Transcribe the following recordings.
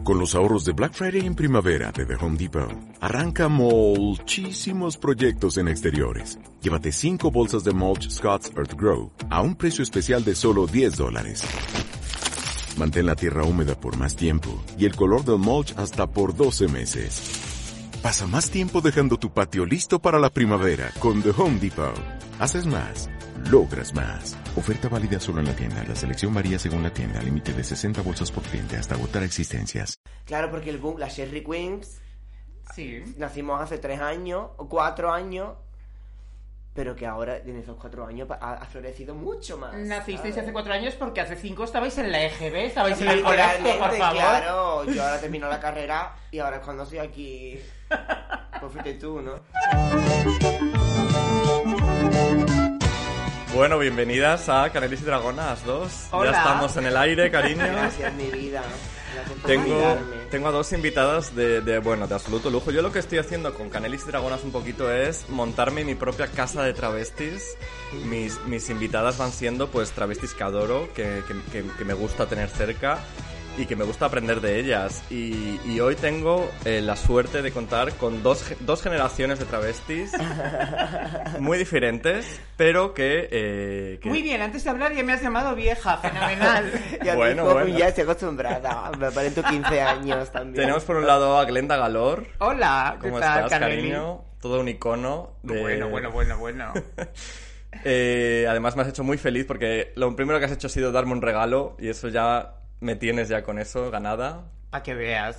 Con los ahorros de Black Friday en primavera de The Home Depot, arranca muchísimos proyectos en exteriores. Llévate 5 bolsas de mulch Scott's Earth Grow a un precio especial de solo $10. Mantén la tierra húmeda por más tiempo y el color del mulch hasta por 12 meses. Pasa más tiempo dejando tu patio listo para la primavera con The Home Depot. Haces más, logras más. Oferta válida solo en la tienda. La selección varía según la tienda. Límite de 60 bolsas por cliente hasta agotar existencias. Claro, porque el boom, las Cherry Queens, Sí. nacimos hace 3 años o 4 años, pero que ahora en esos 4 años ha florecido mucho más. Nacisteis ¿sabes? hace 4 años porque hace 5 estabais en la EGB, estabais Sí, en el colegio, literalmente, por favor. claro. Yo ahora termino la carrera y ahora es cuando estoy aquí. Pues fuiste tú, ¿no? Bueno, bienvenidas a Canelis y Dragonas 2. Hola. Ya estamos en el aire, cariño. Gracias, mi vida. Gracias por invitarme. Tengo a 2 invitadas de absoluto lujo. Yo lo que estoy haciendo con Canelis y Dragonas un poquito es montarme mi propia casa de travestis. Mis invitadas van siendo pues travestis que adoro, que me gusta tener cerca y que me gusta aprender de ellas. Y hoy tengo la suerte de contar con dos generaciones de travestis muy diferentes, pero que... Muy bien, antes de hablar ya me has llamado vieja, fenomenal. Ya Bueno, mismo, bueno. ya estoy acostumbrada. Me aparento 15 años también. Tenemos por un lado a Glenda Galor. Hola, ¿qué ¿Cómo tal, estás, Caneli? cariño? Todo un icono de... Bueno. Además me has hecho muy feliz porque lo primero que has hecho ha sido darme un regalo y eso ya me tienes ya con eso ganada. Para que veas.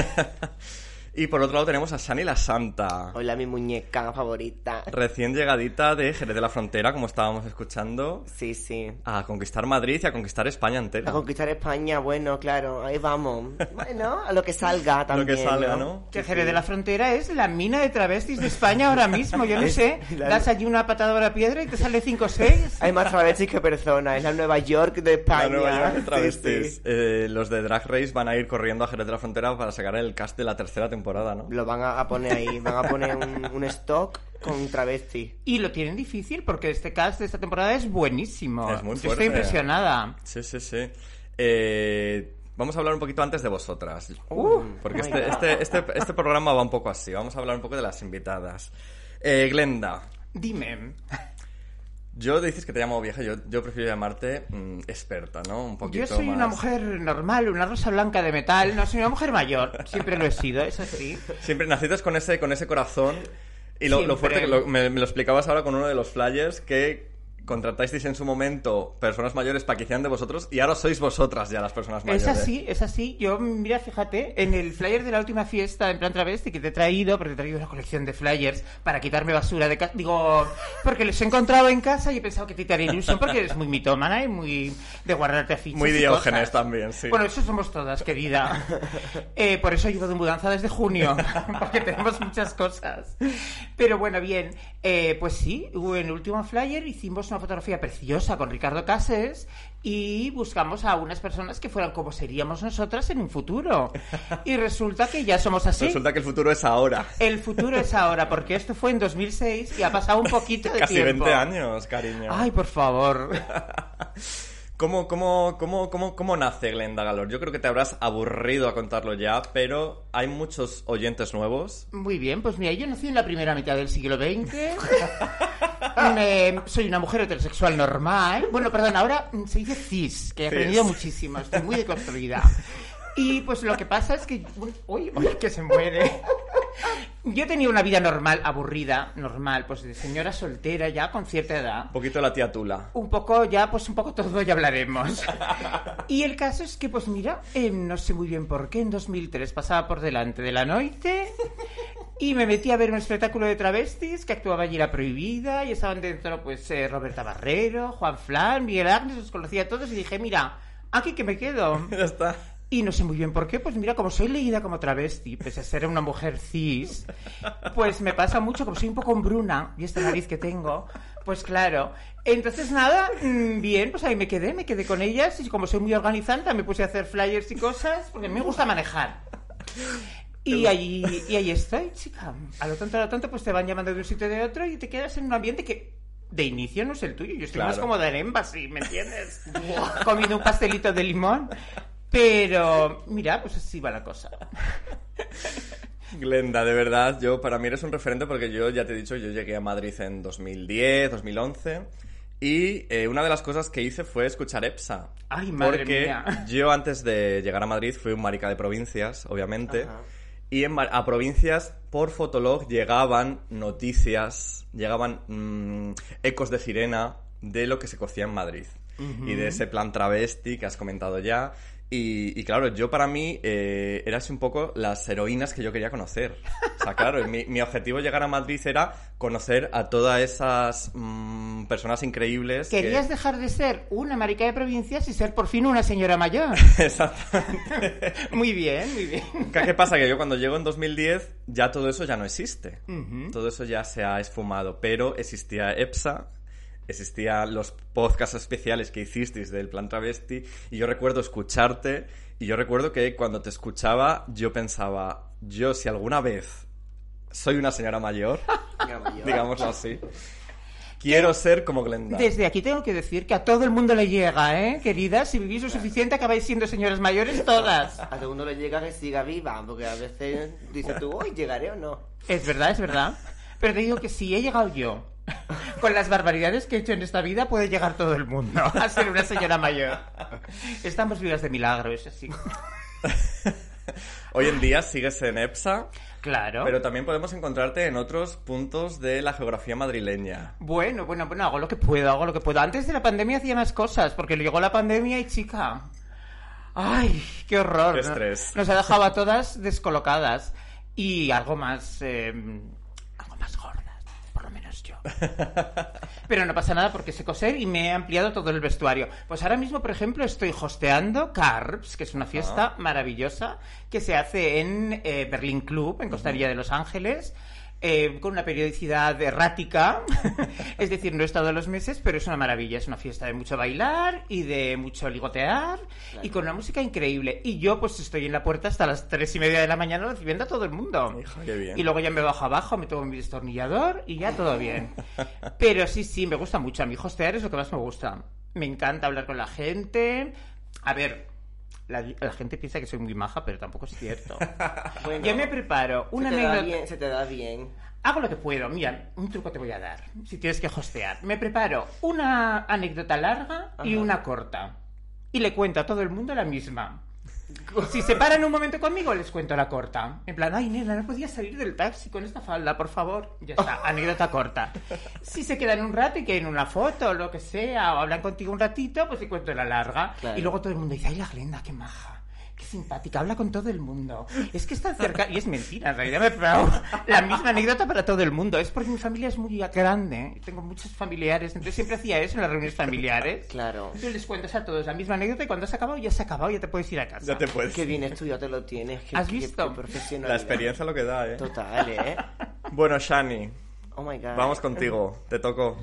Y por otro lado tenemos a Shani la Santa, Hola, mi muñeca favorita. recién llegadita de Jerez de la Frontera, como estábamos escuchando, Sí, sí. a conquistar Madrid y a conquistar España entera. A conquistar España, bueno, claro, ahí vamos. Bueno, a lo que salga también. Lo que salga, ¿no? Que Jerez de la Frontera es la mina de travestis de España ahora mismo, yo no sé. Das allí una patada a la piedra y te sale 5 o 6. Hay más travestis que personas, es la Nueva York de España. La Nueva York de Sí, travestis. sí. Los de Drag Race van a ir corriendo a Jerez de la Frontera para sacar el cast de la 3ª temporada, ¿no? Lo van a poner ahí, van a poner un stock con travestis. Y lo tienen difícil porque este cast de esta temporada es buenísimo. Es muy Estoy fuerte. impresionada. Sí. Vamos a hablar un poquito antes de vosotras. Porque oh my este programa va un poco así. Vamos a hablar un poco de las invitadas. Glenda, Dime. yo dices que te llamo vieja. Yo prefiero llamarte experta, ¿no? Un poquito Yo soy más. una mujer normal, una rosa blanca de metal. No soy una mujer mayor. Siempre lo he sido, es así. Siempre nacidas con ese corazón. Y lo Siempre. fuerte, que me lo explicabas ahora con uno de los flyers, que contratasteis en su momento personas mayores para que hicieran de vosotros y ahora sois vosotras ya las personas mayores. Es así. Yo, mira, fíjate, en el flyer de la última fiesta, en plan travesti, que te he traído, porque te he traído una colección de flyers para quitarme basura de casa. Digo, porque los he encontrado en casa y he pensado que te haría ilusión porque eres muy mitómana y muy de guardarte afiches. Muy y Diógenes cosas. también, sí. Bueno, eso somos todas, querida. Por eso llevo de mudanza desde junio, porque tenemos muchas cosas. Pero bueno, bien, pues sí, en el último flyer hicimos una fotografía preciosa con Ricardo Cases y buscamos a unas personas que fueran como seríamos nosotras en un futuro. Y resulta que ya somos así. Resulta que el futuro es ahora. El futuro es ahora, porque esto fue en 2006 y ha pasado un poquito de Casi tiempo. 20 años, cariño. Ay, por favor. ¿Cómo nace Glenda Galor? Yo creo que te habrás aburrido a contarlo ya, pero hay muchos oyentes nuevos. Muy bien, pues mira, yo nací en la primera mitad del siglo XX. Soy una mujer heterosexual normal. Bueno, perdón, ahora se dice cis, que he aprendido Cis. muchísimo. Estoy muy deconstruida. Y pues lo que pasa es que... Uy, que se muere. Yo tenía una vida normal, aburrida, normal, pues de señora soltera ya con cierta edad. Un poquito la tía Tula. Un poco ya, pues un poco todo ya hablaremos. Y el caso es que, pues mira, no sé muy bien por qué, en 2003 pasaba por delante de la noite y me metí a ver un espectáculo de travestis que actuaba allí La Prohibida y estaban dentro, pues, Roberta Barrero, Juan Flan, Miguel Ángel, los conocía a todos y dije, mira, aquí que me quedo. Ya está. Y no sé muy bien por qué, pues mira, como soy leída como travesti, pese a ser una mujer cis, pues me pasa mucho, como soy un poco hombruna, y esta nariz que tengo, pues claro. Entonces nada, bien, pues ahí me quedé con ellas, y como soy muy organizante, me puse a hacer flyers y cosas, porque me gusta manejar. Y ahí estoy, chica. A lo tonto, pues te van llamando de un sitio de otro y te quedas en un ambiente que... De inicio no es el tuyo, yo estoy más cómoda en Embassy, ¿me entiendes? Comiendo un pastelito de limón. Pero, mira, pues así va la cosa. Glenda, de verdad, para mí eres un referente porque yo, ya te he dicho, yo llegué a Madrid en 2010, 2011 y una de las cosas que hice fue escuchar EPSA. ¡Ay, madre porque mía! Yo antes de llegar a Madrid fui un marica de provincias, obviamente, Ajá. y a provincias por Fotolog llegaban noticias, llegaban ecos de sirena de lo que se cocía en Madrid. Y de ese plan travesti que has comentado ya. Y claro, yo para mí eras un poco las heroínas que yo quería conocer. O sea, claro, mi objetivo llegar a Madrid era conocer a todas esas personas increíbles. Querías dejar de ser una marica de provincias y ser por fin una señora mayor. Exactamente. Muy bien, muy bien. ¿Qué pasa? Que yo cuando llego en 2010 ya todo eso ya no existe. Todo eso ya se ha esfumado. Pero existía EPSA, existían los podcasts especiales que hicisteis del plan travesti, y yo recuerdo escucharte, y yo recuerdo que cuando te escuchaba yo pensaba, yo si alguna vez soy una señora mayor, digámoslo así, quiero ser como Glenda. Desde aquí tengo que decir que a todo el mundo le llega, ¿eh? Queridas, si vivís lo suficiente acabáis siendo señoras mayores todas. A todo el mundo le llega que siga viva, porque a veces dices tú, hoy llegaré o no. Es verdad, es verdad. Pero te digo que si he llegado yo, con las barbaridades que he hecho en esta vida, puede llegar todo el mundo a ser una señora mayor. Estamos vivas de milagro, eso sí. Hoy en día sigues en EPSA, Claro. pero también podemos encontrarte en otros puntos de la geografía madrileña. Bueno, hago lo que puedo. Antes de la pandemia hacía más cosas, porque llegó la pandemia y chica... ¡Ay, qué horror! Qué estrés. Nos ha dejado a todas descolocadas. Y algo más gordas, por lo menos yo. Pero no pasa nada porque sé coser y me he ampliado todo el vestuario. Pues ahora mismo, por ejemplo, estoy hosteando Carbs, que es una fiesta maravillosa que se hace en Berlín Club, en Costa de Los Ángeles, con una periodicidad errática. Es decir, no he estado los meses, pero es una maravilla. Es una fiesta de mucho bailar y de mucho ligotear, y con una música increíble. Y yo pues estoy en la puerta hasta las 3:30 de la mañana recibiendo a todo el mundo. Hija, qué bien. Y luego ya me bajo abajo, me tomo mi destornillador y ya todo bien. Pero sí, me gusta mucho. A mí hostear es lo que más me gusta. Me encanta hablar con la gente. A ver, la gente piensa que soy muy maja, pero tampoco es cierto. Bueno, Yo me preparo una anécdota. Se te da bien. Hago lo que puedo. Mira, un truco te voy a dar, si tienes que hostear. Me preparo una anécdota larga y Ajá. una corta. Y le cuento a todo el mundo la misma. Si se paran un momento conmigo, les cuento la corta. En plan, ay, nena, no podías salir del taxi con esta falda, por favor. Ya está, anécdota corta. Si se quedan un rato y quieren una foto o lo que sea, o hablan contigo un ratito, pues sí cuento la larga. Claro. Y luego todo el mundo dice, ay, la Glenda, qué maja. Qué simpática, habla con todo el mundo. Es que está cerca... Y es mentira, en realidad me preparo la misma anécdota para todo el mundo. Es porque mi familia es muy grande. Tengo muchos familiares. Entonces siempre hacía eso en las reuniones familiares. Claro. Tú les cuentas a todos la misma anécdota y cuando has acabado, ya se ha acabado, ya te puedes ir a casa. Ya te puedes. Qué bien estudiado te lo tienes. ¿Has visto? Qué profesional. La experiencia lo que da, ¿eh? Total, ¿eh? Bueno, Shani, Oh my God. vamos contigo, te tocó.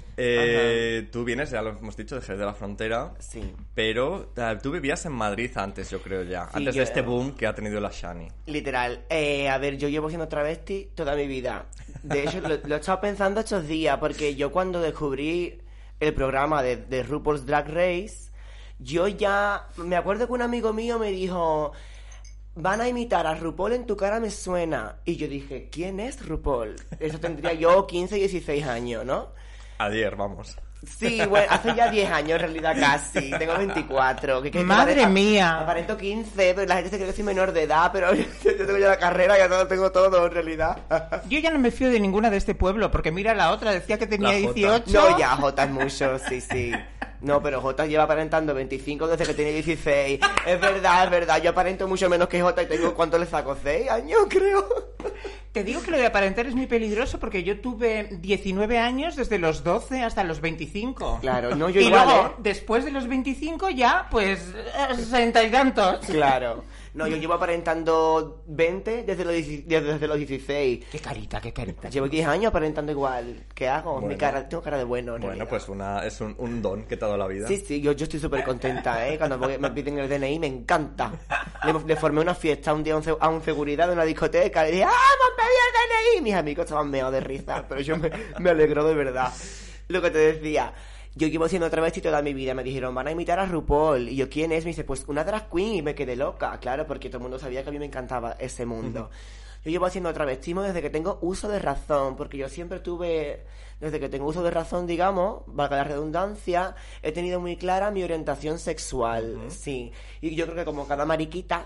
Tú vienes, ya lo hemos dicho, de Jerez de la Frontera, Sí. pero tú vivías en Madrid antes, yo creo ya, Sí, antes yo- de este boom que ha tenido la Shani. Literal. A ver, yo llevo siendo travesti toda mi vida. De hecho, lo he estado pensando estos días, porque yo cuando descubrí el programa de RuPaul's Drag Race, yo ya... Me acuerdo que un amigo mío me dijo... Van a imitar a RuPaul en tu cara me suena. Y yo dije, ¿quién es RuPaul? Eso tendría yo 15, 16 años, ¿no? Ayer, vamos. Sí, bueno, hace ya 10 años en realidad casi. Tengo 24. ¡Madre mía! Aparento 15, pero la gente se cree que soy menor de edad, pero yo tengo ya la carrera, ya todo, tengo todo en realidad. Yo ya no me fío de ninguna de este pueblo, porque mira, la otra decía que tenía La Jota. 18. No, ya, Jota es mucho, sí. No, pero Jota lleva aparentando 25 desde que tiene 16. Es verdad. Yo aparento mucho menos que Jota y tengo, ¿cuánto le saco? 6 años, creo. Te digo que lo de aparentar es muy peligroso porque yo tuve 19 años desde los 12 hasta los 25. Claro, no, yo y igual, luego, ¿eh? después de los 25 ya, pues, 60 y tantos. Claro. No, yo llevo aparentando 20 desde los 16. Qué carita. Llevo 10 años aparentando igual. ¿Qué hago? Bueno. Tengo cara de bueno, en Bueno, realidad. pues es un don que te ha dado la vida. Sí, yo estoy súper contenta, ¿eh? Cuando me piden el DNI me encanta. Le formé una fiesta un día a un seguridad de una discoteca. Le dije, ¡ah, me han pedido el DNI! Mis amigos estaban meados de risa, pero yo me alegro de verdad. Lo que te decía. yo llevo siendo travesti toda mi vida. Me dijeron, van a imitar a RuPaul. Y yo, ¿quién es? Me dice, pues una drag queen. Y me quedé loca, claro, porque todo el mundo sabía que a mí me encantaba ese mundo. Yo llevo haciendo travestismo desde que tengo uso de razón, porque yo siempre tuve, desde que tengo uso de razón, digamos, valga la redundancia, he tenido muy clara mi orientación sexual, sí. Y yo creo que como cada mariquita,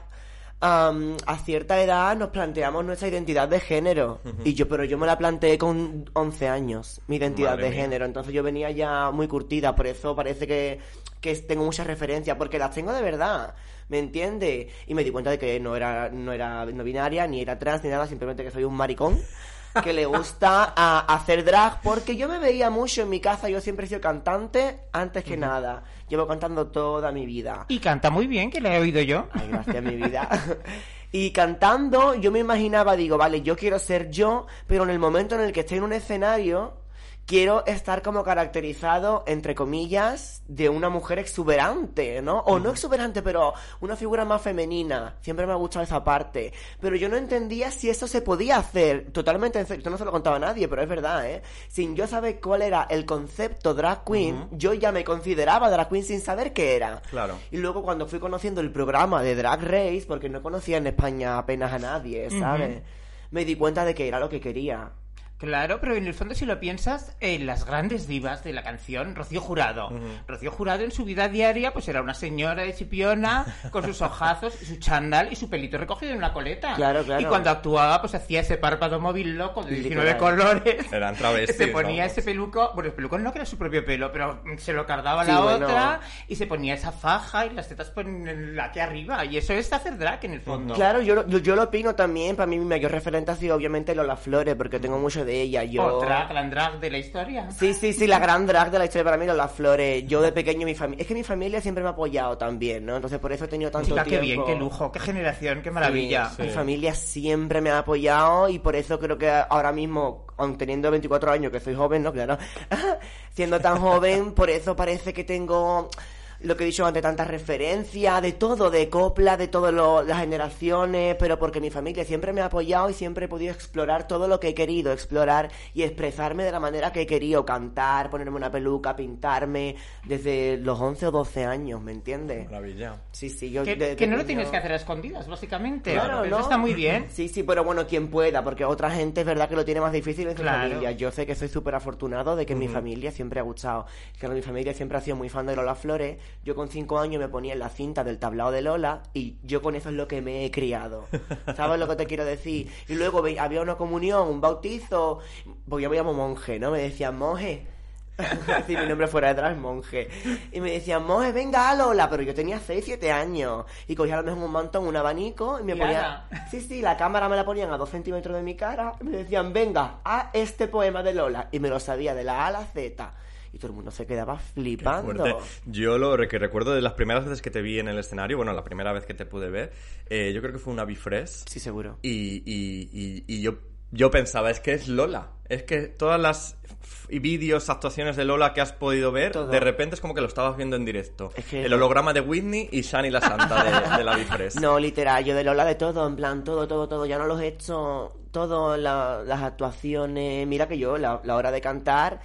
a cierta edad nos planteamos nuestra identidad de género. Pero yo me la planteé con 11 años, mi identidad Madre de mía. género. Entonces yo venía ya muy curtida, por eso parece que tengo muchas referencias, porque las tengo de verdad. ¿Me entiende? Y me di cuenta de que no era no binaria, ni era trans, ni nada, simplemente que soy un maricón que le gusta hacer drag, porque yo me veía mucho en mi casa, yo siempre he sido cantante antes que nada. Llevo cantando toda mi vida. Y canta muy bien, que le he oído yo. Ay, gracias, mi vida. Y cantando, yo me imaginaba, digo, vale, yo quiero ser yo, pero en el momento en el que estoy en un escenario, quiero estar como caracterizado, entre comillas, de una mujer exuberante, ¿no? O no exuberante, pero una figura más femenina. Siempre me ha gustado esa parte. Pero yo no entendía si eso se podía hacer. Totalmente en serio. Esto no se lo contaba a nadie, pero es verdad, ¿eh? Sin yo saber cuál era el concepto drag queen, yo ya me consideraba drag queen sin saber qué era. Claro. Y luego cuando fui conociendo el programa de Drag Race, porque no conocía en España apenas a nadie, ¿sabes? Me di cuenta de que era lo que quería. Claro, pero en el fondo si lo piensas, las grandes divas de la canción, Rocío Jurado. Rocío Jurado en su vida diaria pues era una señora de Chipiona con sus ojazos, su chándal y su pelito recogido en una coleta. Claro, claro. Y cuando actuaba pues hacía ese párpado móvil loco de 19 Literal. colores. Eran travestis, Se ponía vamos. ese peluco, bueno, el peluco no que era su propio pelo, pero se lo cargaba Sí, la bueno. otra y se ponía esa faja y las tetas ponen aquí arriba. Y eso es hacer drag en el fondo. Claro, yo lo opino también. Para mí mi mayor referente ha sido obviamente Lola Flores, porque tengo mucho de ella. Yo... Otra gran drag de la historia. Sí, la gran drag de la historia para mí, Lola Flores. Yo de pequeño, es que mi familia siempre me ha apoyado también, ¿no? Entonces por eso he tenido tanto Chica, tiempo. qué bien, qué lujo, qué generación, qué maravilla. Sí. Mi familia siempre me ha apoyado y por eso creo que ahora mismo, aun teniendo 24 años, que soy joven, ¿no? Claro. Siendo tan joven, por eso parece que tengo... Lo que he dicho antes, tanta referencia, de todo, de copla, de todas las generaciones, pero porque mi familia siempre me ha apoyado y siempre he podido explorar todo lo que he querido explorar y expresarme de la manera que he querido, cantar, ponerme una peluca, pintarme, desde los 11 o 12 años, ¿me entiendes? Maravilla. Sí, yo... Que no lo tienes que hacer a escondidas, básicamente. Claro, Pero ¿no? eso está muy bien. Sí, pero bueno, quien pueda, porque otra gente es verdad que lo tiene más difícil en su Claro. familia. Yo sé que soy súper afortunado de que mi familia siempre ha gustado. Que mi familia siempre ha sido muy fan de Lola Flores. Yo con 5 años me ponía en la cinta del tablao de Lola y yo con eso es lo que me he criado. ¿Sabes lo que te quiero decir? Y luego había una comunión, un bautizo, pues yo me llamo monje, ¿no? Me decían, monje. Si mi nombre fuera detrás, monje. Y me decían, monje, venga a Lola. Pero yo tenía 6, 7 años. Y cogía a lo mejor un mantón, un abanico y me ponía... Sí, la cámara me la ponían a 2 centímetros de mi cara. Y me decían, venga, a este poema de Lola. Y me lo sabía de la A a la Z. Y todo el mundo se quedaba flipando. Fuerte. Yo lo que recuerdo de las primeras veces que te vi en el escenario, bueno, la primera vez que te pude ver, yo creo que fue una Bifres. Sí, seguro. Y yo pensaba, es que es Lola. Es que todas las vídeos, actuaciones de Lola que has podido ver, Todo. de repente es como que lo estabas viendo en directo. Es que- El holograma de Whitney y Shani la Santa de la Bifres. No, literal, yo de Lola de todo, en plan, todo. Ya no los he hecho, todas las actuaciones. Mira que yo, la hora de cantar...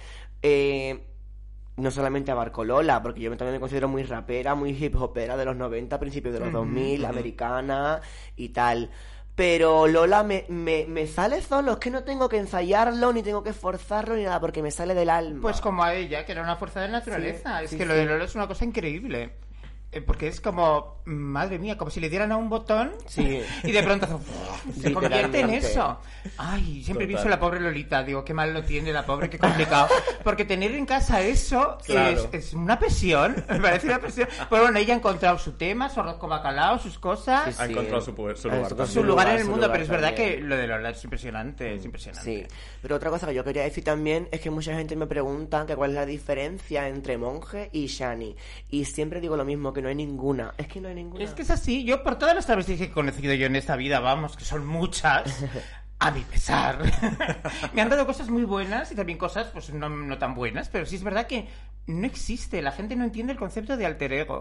no solamente abarco Lola, porque yo también me considero muy rapera, muy hip hopera de los 90, principios de los 2000, americana y tal. Pero Lola me sale solo, es que no tengo que ensayarlo, ni tengo que esforzarlo, ni nada, porque me sale del alma. Pues como a ella, que era una fuerza de naturaleza. Sí, es sí, que lo sí. de Lola es una cosa increíble. Porque es como, madre mía, como si le dieran a un botón Sí. y de pronto se convierte en Literalmente. eso. Ay, siempre Total. pienso en la pobre Lolita, digo, qué mal lo tiene la pobre, qué complicado. Porque tener en casa eso Claro. es una presión, me parece una presión. Pero bueno, ella ha encontrado su tema, su arroz con bacalao, sus cosas, Ha encontrado su lugar también. su lugar en el su mundo, lugar pero es verdad también. que lo de Lola es impresionante, es impresionante. Sí, pero otra cosa que yo quería decir también es que mucha gente me pregunta que cuál es la diferencia entre monje y shani. Y siempre digo lo mismo, que no hay ninguna. Es que no hay ninguna. Es que es así, yo por todas las travestis que he conocido yo en esta vida, vamos, que son muchas, a mi pesar, me han dado cosas muy buenas y también cosas pues no tan buenas, pero sí es verdad que no existe, la gente no entiende el concepto de alter ego.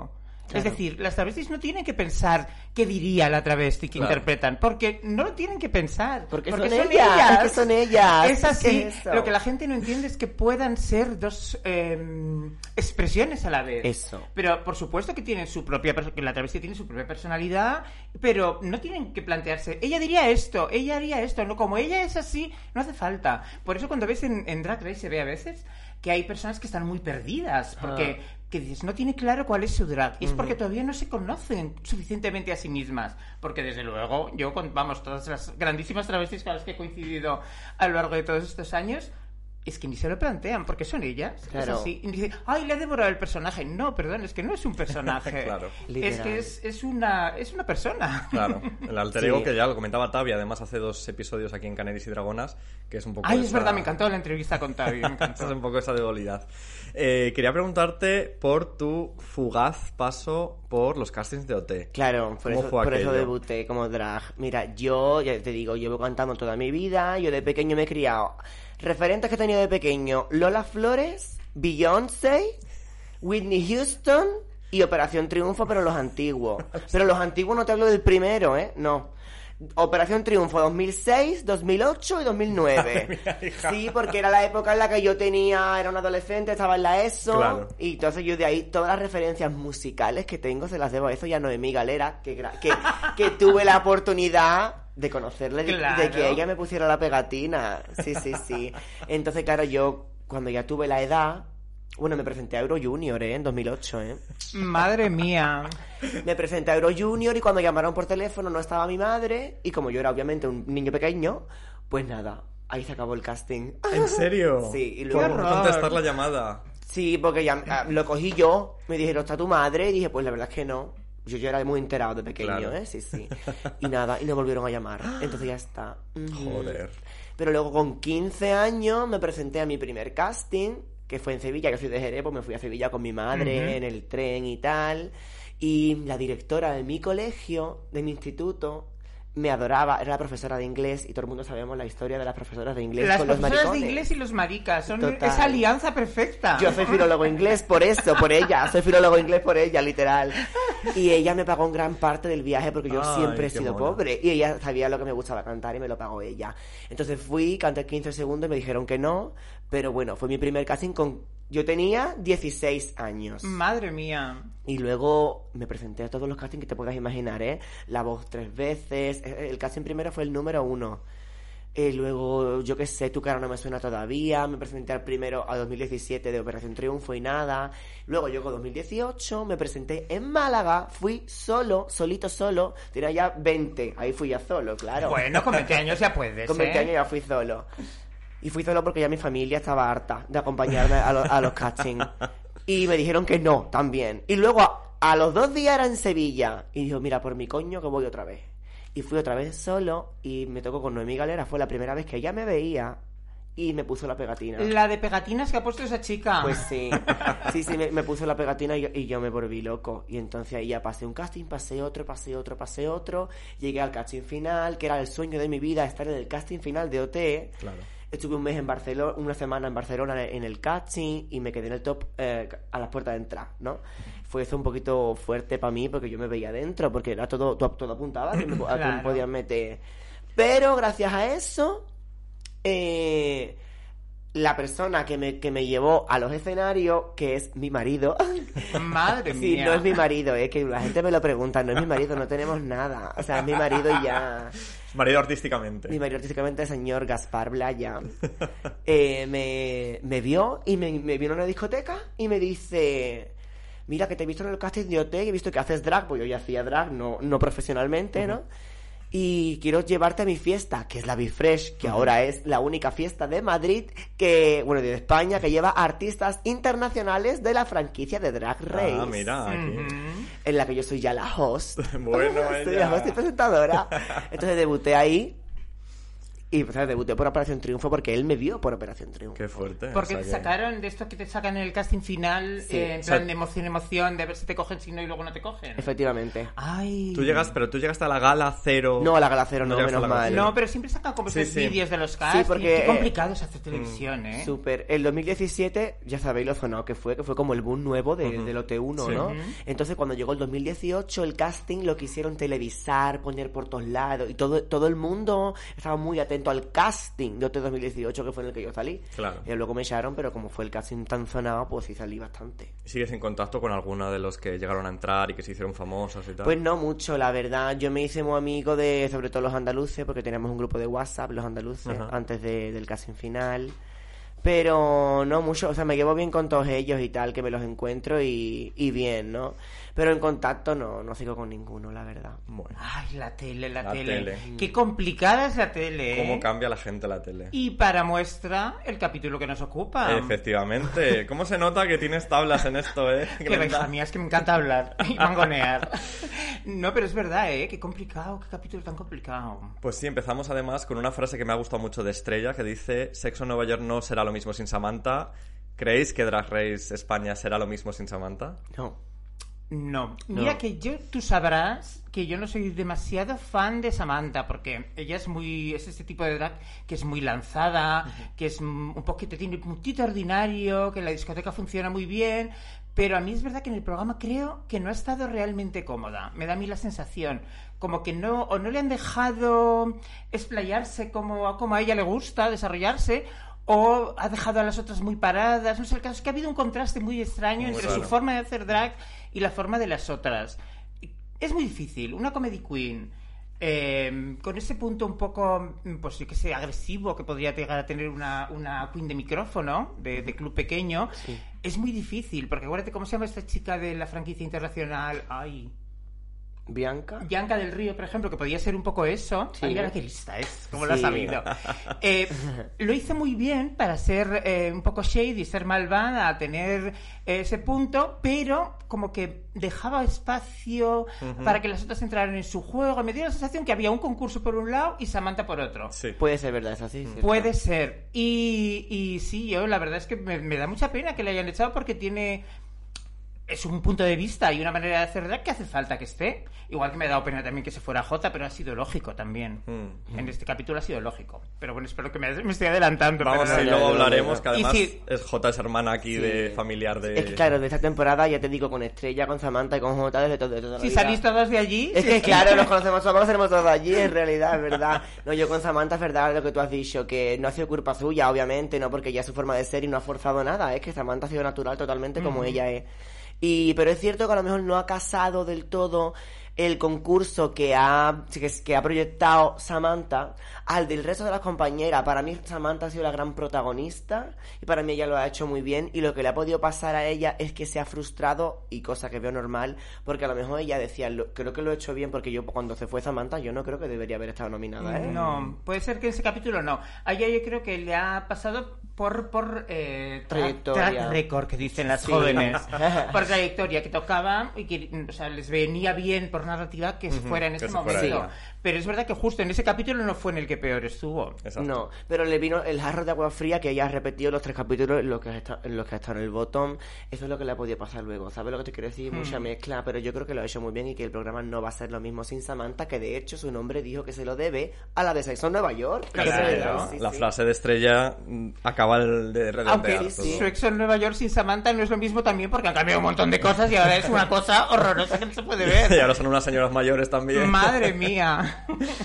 Es decir, las travestis no tienen que pensar qué diría la travesti que interpretan, porque no lo tienen que pensar. Porque son ellas. Es que son ellas. Es así. ¿Qué es eso? Lo que la gente no entiende es que puedan ser dos expresiones a la vez. Eso. Pero por supuesto que tienen que la travesti tiene su propia personalidad, pero no tienen que plantearse, ella diría esto, ella haría esto, no, como ella es así, no hace falta. Por eso cuando ves en Drag Race se ve a veces que hay personas que están muy perdidas, porque que dices, no tiene claro cuál es su drag, y es porque todavía no se conocen suficientemente a sí mismas, porque desde luego yo, todas las grandísimas travestis con las que he coincidido a lo largo de todos estos años, es que ni se lo plantean, porque son ellas. Claro. Es así. Y dicen, ¡ay, le ha devorado el personaje! No, perdón, es que no es un personaje. Claro. Es que es una persona. Claro, el alter ego que ya lo comentaba Tavi, además hace 2 episodios aquí en Canelis y Dragonas, que es un poco Ay, es verdad, me encantó la entrevista con Tavi, me encantó. Es un poco esa debilidad. Quería preguntarte por tu fugaz paso por los castings de OT. Claro, por eso aquello? debuté como drag. Mira, yo, ya te digo, llevo cantando toda mi vida, yo de pequeño me he criado. Referentes que he tenido de pequeño: Lola Flores, Beyoncé, Whitney Houston y Operación Triunfo, pero los antiguos. Pero los antiguos no te hablo del primero, no. Operación Triunfo 2006, 2008 y 2009. Sí, porque era la época en la que yo era un adolescente, estaba en la ESO. Claro. Y entonces yo de ahí todas las referencias musicales que tengo se las debo a eso y a Noemí Galera, que tuve la oportunidad de conocerle, Claro. de que ella me pusiera la pegatina. Sí. Entonces, claro, yo cuando ya tuve la edad, bueno, me presenté a Euro Junior, en 2008, Madre mía. Me presenté a Euro Junior y cuando llamaron por teléfono no estaba mi madre, y como yo era obviamente un niño pequeño, pues nada, ahí se acabó el casting. ¿En serio? Sí, y ¿Cómo luego... contestar la llamada? Sí, porque ya lo cogí yo, me dijeron, ¿está tu madre? Y dije, pues la verdad es que no. Yo era muy enterado de pequeño, Claro. Sí. Y nada, y no volvieron a llamar. Entonces ya está. Joder. Pero luego con 15 años me presenté a mi primer casting, que fue en Sevilla. Yo soy de Jerez, pues me fui a Sevilla con mi madre en el tren y tal. Y la directora de mi colegio, de mi instituto, me adoraba. Era la profesora de inglés y todo el mundo sabemos la historia de las profesoras de inglés Las con los profesoras maricones. de inglés y los maricas son Total. esa alianza perfecta. Yo soy filólogo inglés por eso, por ella. Soy filólogo inglés por ella, literal. Y ella me pagó en gran parte del viaje porque yo siempre he qué sido mona. pobre. Y ella sabía lo que me gustaba cantar y me lo pagó ella. Entonces fui, canté 15 segundos y me dijeron que no. Pero bueno, fue mi primer casting Yo tenía 16 años. Madre mía. Y luego me presenté a todos los castings que te puedas imaginar, La Voz 3 veces. El casting primero fue el número 1. Luego, yo qué sé, Tu cara no me suena todavía. Me presenté al primero a 2017 de Operación Triunfo y nada. Luego llegó 2018, me presenté en Málaga. Fui solo. Tenía ya 20. Ahí fui ya solo, claro. Bueno, con 20 años ya puedes, Con 20 años ya fui solo. Y fui solo porque ya mi familia estaba harta de acompañarme a los castings. Y me dijeron que no, también. Y luego, a los 2 días era en Sevilla. Y dijo, mira, por mi coño que voy otra vez. Y fui otra vez solo y me tocó con Noemí Galera. Fue la primera vez que ella me veía y me puso la pegatina. La de pegatinas que ha puesto esa chica. Pues sí. Sí, me puso la pegatina y yo me volví loco. Y entonces ahí ya pasé un casting, pasé otro. Llegué al casting final, que era el sueño de mi vida, estar en el casting final de OT. Claro. Estuve un mes en Barcelona, una semana en Barcelona en el casting y me quedé en el top a las puertas de entrar, ¿no? Fue eso un poquito fuerte para mí porque yo me veía dentro, porque era todo apuntaba a que me podían meter. Pero gracias a eso, la persona que me llevó a los escenarios, que es mi marido. Madre Sí, mía. no es mi marido, es que la gente me lo pregunta, no es mi marido, no tenemos nada. O sea, es mi marido y ya. Marido artísticamente. Mi marido artísticamente, el señor Gaspar Blaya, me vio y me vino a una discoteca y me dice, mira que te he visto en el casting de OT y he visto que haces drag, pues yo ya hacía drag, no profesionalmente, ¿no? Y quiero llevarte a mi fiesta, que es la Bifresh, que ahora es la única fiesta de Madrid, de España, que lleva artistas internacionales de la franquicia de Drag Race. Ah, mira, aquí. En la que yo soy ya la host. Bueno, Soy ella. la host y presentadora. Entonces debuté ahí. Y pues, debuté por Operación Triunfo porque él me vio por Operación Triunfo. Qué fuerte. Porque o sea te que- sacaron de esto que te sacan en el casting final, Sí. en O sea, plan de emoción, de ver si te cogen, si no, y luego no te cogen. Efectivamente. Ay. Tú llegaste a la gala cero. No, a la gala cero no, llegaste a menos la gala mal. cero. No, pero siempre sacan como Sí, esos sí. vídeos de los castings. porque, Qué complicado es hacer televisión, ¿eh? Súper. El 2017, ya sabéis lo sonado que fue como el boom nuevo del OT1, Sí. ¿no? Entonces, cuando llegó el 2018, el casting lo quisieron televisar, poner por todos lados, y todo el mundo estaba muy atento al casting de OT 2018, que fue en el que yo salí. Claro. Y luego me echaron, pero como fue el casting tan sonado, pues sí salí bastante. ¿Sigues en contacto con alguno de los que llegaron a entrar y que se hicieron famosos y tal? Pues no mucho, la verdad. Yo me hice muy amigo de, sobre todo los andaluces, porque teníamos un grupo de WhatsApp, los andaluces, Ajá. antes del casting final. Pero no mucho, o sea, me llevo bien con todos ellos y tal, que me los encuentro y bien, ¿no? Pero en contacto no sigo con ninguno, la verdad. Bueno, Ay, la tele. La tele. Qué complicada es la tele, ¿eh? ¿cómo cambia la gente la tele? Y para muestra, el capítulo que nos ocupa. Efectivamente. ¿Cómo se nota que tienes tablas en esto, Que Glenda? hija mía, es que me encanta hablar y mangonear. No, pero es verdad, ¿eh? Qué complicado, qué capítulo tan complicado. Pues sí, empezamos además con una frase que me ha gustado mucho de Estrella, que dice: Sexo en Nueva York no será lo mismo sin Samantha. ¿Creéis que Drag Race España será lo mismo sin Samantha? No. No, mira No. que tú sabrás que yo no soy demasiado fan de Samantha, porque ella es este tipo de drag que es muy lanzada, que es un poquito, tiene un puntito ordinario, que en la discoteca funciona muy bien, pero a mí es verdad que en el programa creo que no ha estado realmente cómoda, me da a mí la sensación, como que no, o no le han dejado explayarse como a ella le gusta, desarrollarse, o ha dejado a las otras muy paradas. No sé, el caso es que ha habido un contraste muy extraño Muy entre raro. su forma de hacer drag y la forma de las otras. Es muy difícil. Una comedy queen con ese punto un poco, pues sí que sé, agresivo que podría llegar a tener una queen de micrófono, de club pequeño, es muy difícil. Porque acuérdate, ¿cómo se llama esta chica de la franquicia internacional? Ay... ¿Bianca? Bianca del Río, por ejemplo, que podía ser un poco eso. Sí. Ay, mira qué lista es, como lo ha Sí. sabido. Lo hizo muy bien para ser un poco shady, ser malvada, tener ese punto, pero como que dejaba espacio para que las otras entraran en su juego. Me dio la sensación que había un concurso por un lado y Samantha por otro. Sí. Puede ser verdad, es así. ¿cierto? Puede ser. Y sí, yo la verdad es que me da mucha pena que le hayan echado porque es un punto de vista y una manera de hacer drag que hace falta que esté. Igual que me ha dado pena también que se fuera Jota, pero ha sido lógico también. En este capítulo ha sido lógico. Pero bueno, espero que me estoy adelantando. Vamos, pero y no. luego no, no, hablaremos, no. que además Y sí. es Jota, es hermana aquí Sí. de familiar de... Es que claro, de esta temporada, ya te digo, con Estrella, con Samantha y con Jota, de toda la Si vida. salís todos de allí... Es sí, que sí. claro, nos conocemos todos, tenemos todos allí, en realidad, es verdad. No, yo con Samantha es verdad lo que tú has dicho, que no ha sido culpa suya, obviamente, no porque ya es su forma de ser y no ha forzado nada, es que Samantha ha sido natural totalmente como ella es. Pero es cierto que a lo mejor no ha casado del todo el concurso que ha proyectado Samantha al del resto de las compañeras. Para mí Samantha ha sido la gran protagonista y para mí ella lo ha hecho muy bien, y lo que le ha podido pasar a ella es que se ha frustrado, y cosa que veo normal, porque a lo mejor ella decía, creo que lo he hecho bien, porque yo cuando se fue Samantha yo no creo que debería haber estado nominada, ¿eh? No, puede ser que en ese capítulo no. A ella yo creo que le ha pasado por Trayectoria. track record, que dicen las Sí. jóvenes. Por trayectoria, que tocaban y que, o sea, les venía bien por narrativa que se fuera en que ese se fuera momento. ella. Pero es verdad que justo en ese capítulo no fue en el que peor estuvo. Exacto. No, pero le vino el jarro de agua fría que ella ha repetido los 3 capítulos en los que ha estado en el bottom. Eso es lo que le ha podido pasar luego. ¿Sabes lo que te quiero decir? Mucha mezcla, pero yo creo que lo ha hecho muy bien y que el programa no va a ser lo mismo sin Samantha, que de hecho su nombre dijo que se lo debe a la de Sexo en Nueva York. Claro. Que se lo debe, sí, La sí. frase de Estrella acaba de redondear Aunque todo. su Sexo en Nueva York sin Samantha no es lo mismo también, porque han cambiado un montón de cosas y ahora es una cosa horrorosa que no se puede ver. Y ahora son unas señoras mayores también. Madre mía.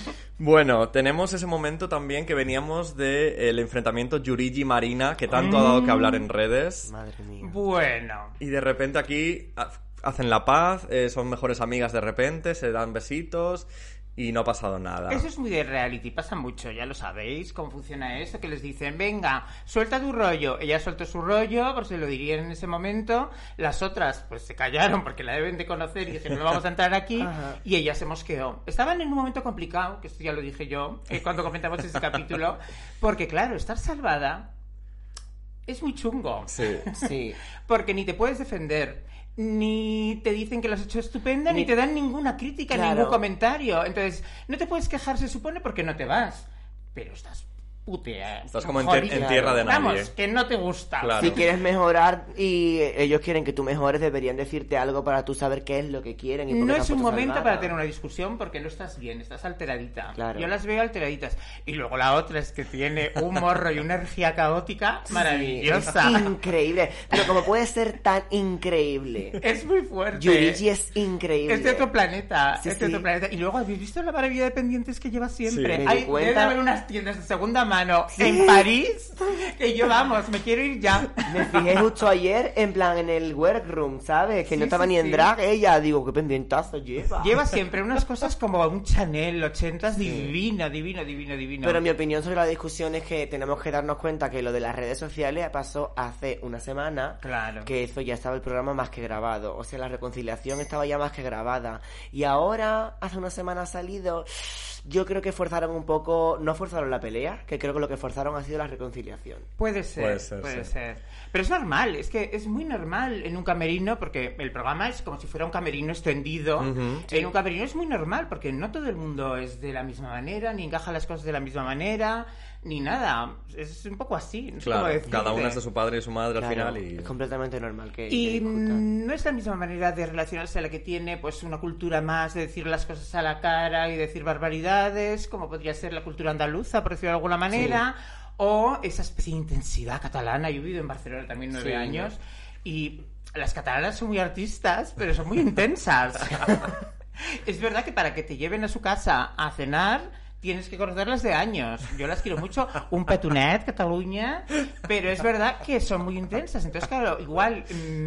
Bueno, tenemos ese momento también que veníamos del enfrentamiento Yurigi-Marina, que tanto ha dado que hablar en redes. Madre mía. Bueno. Y de repente aquí hacen la paz, son mejores amigas de repente, se dan besitos y no ha pasado nada. Eso es muy de reality, pasa mucho, ya lo sabéis cómo funciona eso, que les dicen, venga, suelta tu rollo. Ella soltó su rollo, por si lo dirían en ese momento. Las otras, pues se callaron porque la deben de conocer y dijeron, no vamos a entrar aquí. Ajá. Y ella se mosqueó. Estaban en un momento complicado, que esto ya lo dije yo, cuando comentamos ese capítulo, porque claro, estar salvada es muy chungo. Sí. Sí. Porque ni te puedes defender, ni te dicen que lo has hecho estupenda, ni te dan ninguna crítica, Claro. ningún comentario. Entonces, no te puedes quejar, se supone, porque no te vas. pero estás putea. Estás como en tierra de nadie. Vamos, que no te gusta. Claro. Si quieres mejorar y ellos quieren que tú mejores, deberían decirte algo para tú saber qué es lo que quieren. Y por qué No te es han un puesto momento salvada. para tener una discusión porque no estás bien, estás alteradita. Claro. Yo las veo alteraditas. Y luego la otra es que tiene un morro y una energía caótica maravillosa. Sí, es increíble. Pero como puede ser tan increíble. Es muy fuerte. Yurigi es increíble. Es de otro planeta. Sí, es de sí. otro planeta. Y luego, ¿habéis visto la maravilla de pendientes que lleva siempre? Sí. Me di Hay, cuenta. debe haber unas tiendas de segunda mano en París que yo, vamos, me quiero ir ya. Me fijé justo ayer, en plan, en el workroom, ¿sabes? Que Sí, no estaba sí, ni en sí. drag ella. Digo, qué pendientazo lleva. Lleva siempre unas cosas como un Chanel 80 divino. Pero mi opinión sobre la discusión es que tenemos que darnos cuenta que lo de las redes sociales pasó hace una semana. Claro. Que eso ya estaba el programa más que grabado. O sea, la reconciliación estaba ya más que grabada. Y ahora, hace una semana ha salido... Yo creo que forzaron un poco... No forzaron la pelea, que creo que lo que forzaron ha sido la reconciliación. Puede ser. Sí. Pero es normal, es que es muy normal en un camerino, porque el programa es como si fuera un camerino extendido. En un camerino es muy normal, porque no todo el mundo es de la misma manera, ni encaja las cosas de la misma manera, ni nada. Es un poco así. No sé cómo Claro, decirte. cada una es de su padre y su madre al Claro, final y... es completamente normal que Y discutan. no es la misma manera de relacionarse a la que tiene pues una cultura más de decir las cosas a la cara y decir barbaridades, como podría ser la cultura andaluza, por decirlo de alguna manera, o esa especie de intensidad catalana. Yo he vivido en Barcelona también 9 Sí. años y las catalanas son muy artistas, pero son muy intensas. Es verdad que para que te lleven a su casa a cenar tienes que conocerlas de años. Yo las quiero mucho. Un petonet, Cataluña. Pero es verdad que son muy intensas. Entonces, claro, igual...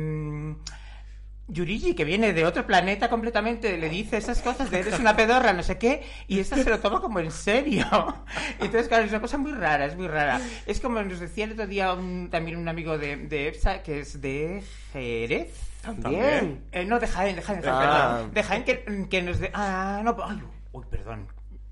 Yurigi, que viene de otro planeta completamente, le dice esas cosas de eres una pedorra, no sé qué, y esta se lo toma como en serio. Entonces, claro, es una cosa muy rara, es muy rara. Es como nos decía el otro día también un amigo de EPSA, que es de Jerez. También. No, de Jaén, perdón. De Jaén que nos... no, ay, uy, perdón.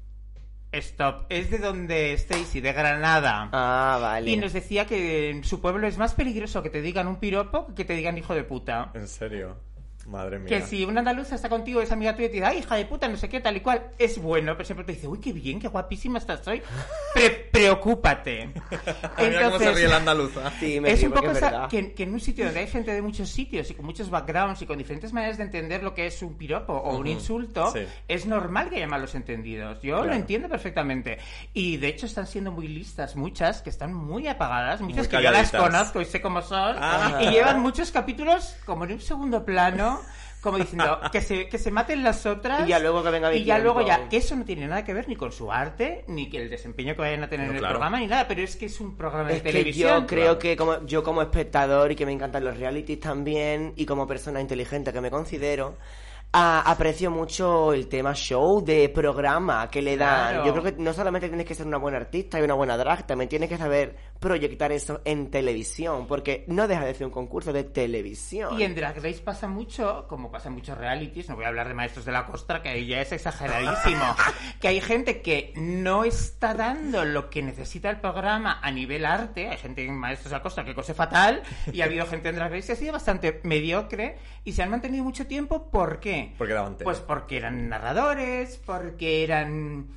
Stop. Es de donde Stacy, de Granada. Ah, vale. Y nos decía que en su pueblo es más peligroso que te digan un piropo que te digan hijo de puta. ¿En serio? Madre mía. Que si una andaluza está contigo, es amiga tuya y te dice, ay, hija de puta, no sé qué, tal y cual, es bueno, pero siempre te dice, uy, qué bien, qué guapísima estás hoy. Preocúpate. Mira cómo se ríe la andaluza. Sí, me Es río un poco porque es esa, verdad. que en un sitio donde hay gente de muchos sitios y con muchos backgrounds y con diferentes maneras de entender lo que es un piropo o un insulto, Sí. es normal que haya malos entendidos. Yo lo entiendo perfectamente. Y de hecho están siendo muy listas muchas, que están muy apagadas, muchas Muy que yo las calladitas. conozco y sé cómo son, Ah. y llevan muchos capítulos como en un segundo plano, como diciendo que se maten las otras Y ya luego que venga mi y ya tiempo. luego ya, que eso no tiene nada que ver ni con su arte ni que el desempeño que vayan a tener No, en el claro. programa ni nada, pero es que es un programa de Es que televisión. yo creo que como espectador y que me encantan los realities también y como persona inteligente que me considero, aprecio mucho el tema show de programa que le dan. Claro. Yo creo que no solamente tienes que ser una buena artista y una buena drag, también tienes que saber proyectar eso en televisión, porque no deja de ser un concurso de televisión. Y en Drag Race pasa mucho, como pasa en muchos realities, no voy a hablar de Maestros de la Costa, que ahí ya es exageradísimo, que hay gente que no está dando lo que necesita el programa a nivel arte, hay gente en Maestros de la Costa que cose fatal, y ha habido gente en Drag Race que ha sido bastante mediocre, y se han mantenido mucho tiempo, ¿por qué? Porque daban tele. Pues porque eran narradores, porque eran...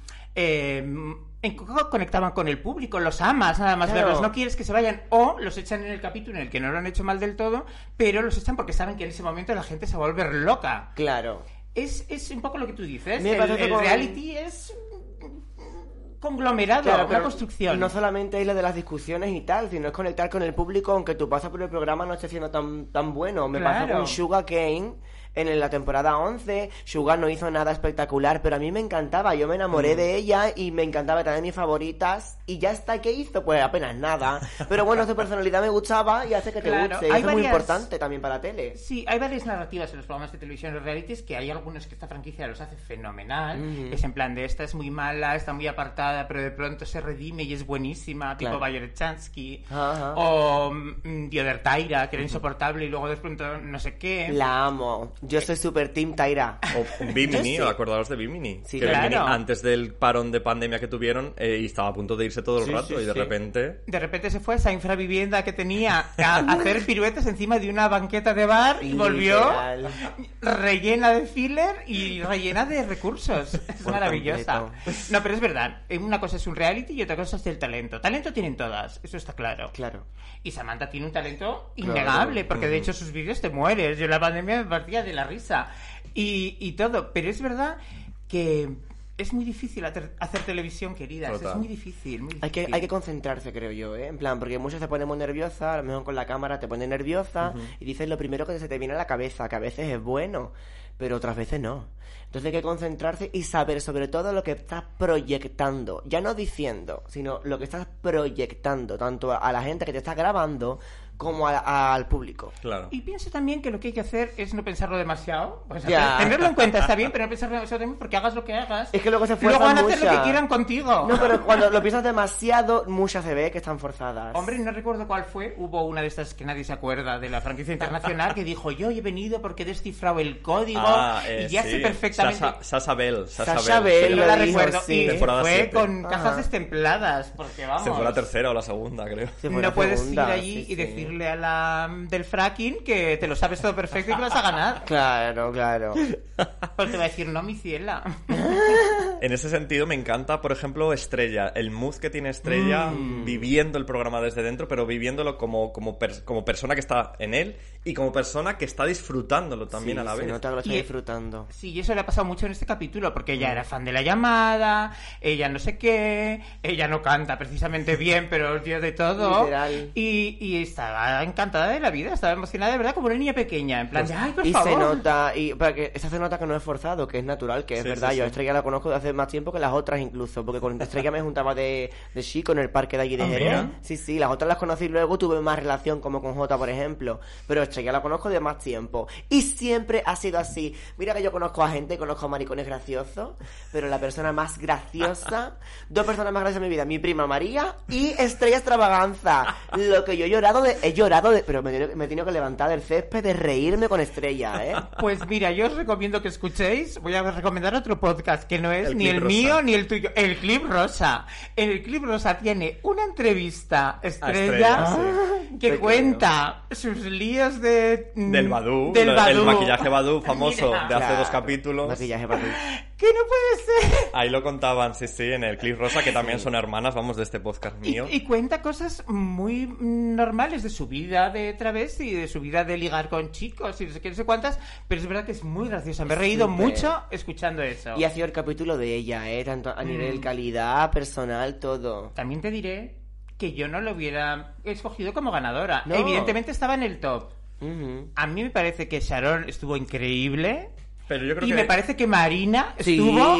conectaban con el público, los amas, nada más Claro. verlos, no quieres que se vayan, o los echan en el capítulo en el que no lo han hecho mal del todo, pero los echan porque saben que en ese momento la gente se va a volver loca. Claro. Es un poco lo que tú dices, Me parece el como- reality es conglomerado, Claro, una pero construcción. No solamente es lo de las discusiones y tal, sino es conectar con el público, aunque tu paso por el programa no esté siendo tan bueno. Me pasó Claro. con Sugar Cane en la temporada 11. Sugar no hizo nada espectacular, pero a mí me encantaba. Yo me enamoré de ella y me encantaba también mis favoritas. Y ya está, ¿qué hizo? Pues apenas nada. Pero bueno, su personalidad me gustaba y hace que te Claro, guste. Y hay eso es muy varias- importante también para la tele. Sí, hay varias narrativas en los programas de televisión, los realities, que hay algunos que esta franquicia los hace fenomenal. Es en plan de esta es muy mala, está muy apartada, pero de pronto se redime y es buenísima, tipo Claro. Violet Chansky. Ajá. O The Other Tyra, que era insoportable y luego de pronto no sé qué. La amo. Yo soy super team Taira. O Bimini, Yo sí. acordaros de Bimini. Sí, que claro. Bimini, antes del parón de pandemia que tuvieron, y estaba a punto de irse todo el Sí, rato, sí, y de sí. repente... De repente se fue a esa infravivienda que tenía a hacer piruetas encima de una banqueta de bar y volvió Literal. rellena de filler y rellena de recursos. Es Por maravillosa. completo. No, pero es verdad. Una cosa es un reality y otra cosa es el talento. Talento tienen todas, eso está claro. Claro. Y Samantha tiene un talento Claro. innegable, porque de hecho sus vídeos te mueres. Yo en la pandemia me partía de la risa. Y todo. Pero es verdad que es muy difícil hacer televisión, queridas. Total. Es muy difícil, muy Hay difícil. que concentrarse, creo yo, ¿eh? En plan, porque muchos te ponen muy nerviosa, a lo mejor con la cámara te ponen nerviosa y dices lo primero que se te viene a la cabeza, que a veces es bueno, pero otras veces no. Entonces hay que concentrarse y saber sobre todo lo que estás proyectando. Ya no diciendo, sino lo que estás proyectando, tanto a la gente que te está grabando como al público. Claro. Y pienso también que lo que hay que hacer es no pensarlo demasiado. O sea, Ya. tenerlo en cuenta está bien, pero no pensarlo demasiado también, porque hagas lo que hagas. Es que luego se Luego esfuerzan van a hacer lo muchas. que quieran contigo. No, pero cuando lo piensas demasiado, muchas se ve que están forzadas. Hombre, no recuerdo cuál fue. Hubo una de estas que nadie se acuerda de la franquicia internacional que dijo: yo he venido porque he descifrado el código y ya sé perfectamente. Sasha Bell. Sasha Bell, No lo la dijo, recuerdo. sí. Y Temporada fue 7. con Ajá. cajas destempladas, porque vamos. Se fue la tercera o la segunda, creo. Se fue la No puedes segunda, ir allí sí, y sí. decirle a la del fracking que te lo sabes todo perfecto y que vas a ganar. Claro, claro. Pues te va a decir: no, mi ciela. En ese sentido me encanta, por ejemplo, Estrella. El mood que tiene Estrella viviendo el programa desde dentro, pero viviéndolo como persona que está en él y como persona que está disfrutándolo también Sí, a la se vez. nota que lo está Y- disfrutando. Sí, y eso le ha pasado mucho en este capítulo, porque ella era fan de La Llamada, ella no sé qué, ella no canta precisamente bien, pero el tío de todo. Literal. Y estaba encantada de la vida, estaba emocionada de verdad como una niña pequeña, en plan de, ay, por Y favor. se nota, y para que se nota que no es forzado, que es natural, que es Sí, verdad. sí, Yo a sí. Estrella la conozco de hace más tiempo que las otras incluso, porque con Estrella me juntaba de chico en el parque de allí de Ah, Jerez. mira. Sí, sí, las otras las conocí luego, tuve más relación como con Jota, por ejemplo, pero Estrella la conozco de más tiempo. Y siempre ha sido así. Mira que yo conozco a gente, conozco a maricones graciosos, pero la persona más graciosa, dos personas más graciosas en mi vida, mi prima María y Estrella Extravaganza. Lo que yo he llorado de, pero me he tenido que levantar del césped de reírme con Estrella, ¿eh? Pues mira, yo os recomiendo que escuchéis, voy a recomendar otro podcast que no es El ni Clip el Rosa. mío ni el tuyo, el Clip Rosa. El Clip Rosa tiene una entrevista Estrella, que Te cuenta sus líos de Del Badoo, del el Badoo. maquillaje Badoo famoso Mira. de hace Claro, 2 capítulos. Maquillaje para ti. Que no puede ser. Ahí lo contaban, sí, en el Clip Rosa, que también son hermanas, vamos, de este podcast Y, mío. y cuenta cosas muy normales de su vida de travesti, de su vida de ligar con chicos y no sé qué, no sé cuántas, pero es verdad que es muy graciosa. Me he reído Súper. mucho escuchando eso. Y ha sido el capítulo de ella, tanto a nivel calidad, personal, todo. También te diré que yo no lo hubiera escogido como ganadora. No. Evidentemente estaba en el top. Ujú. A mí me parece que Sharon estuvo increíble. Pero yo creo Y que... me parece que Marina Sí. estuvo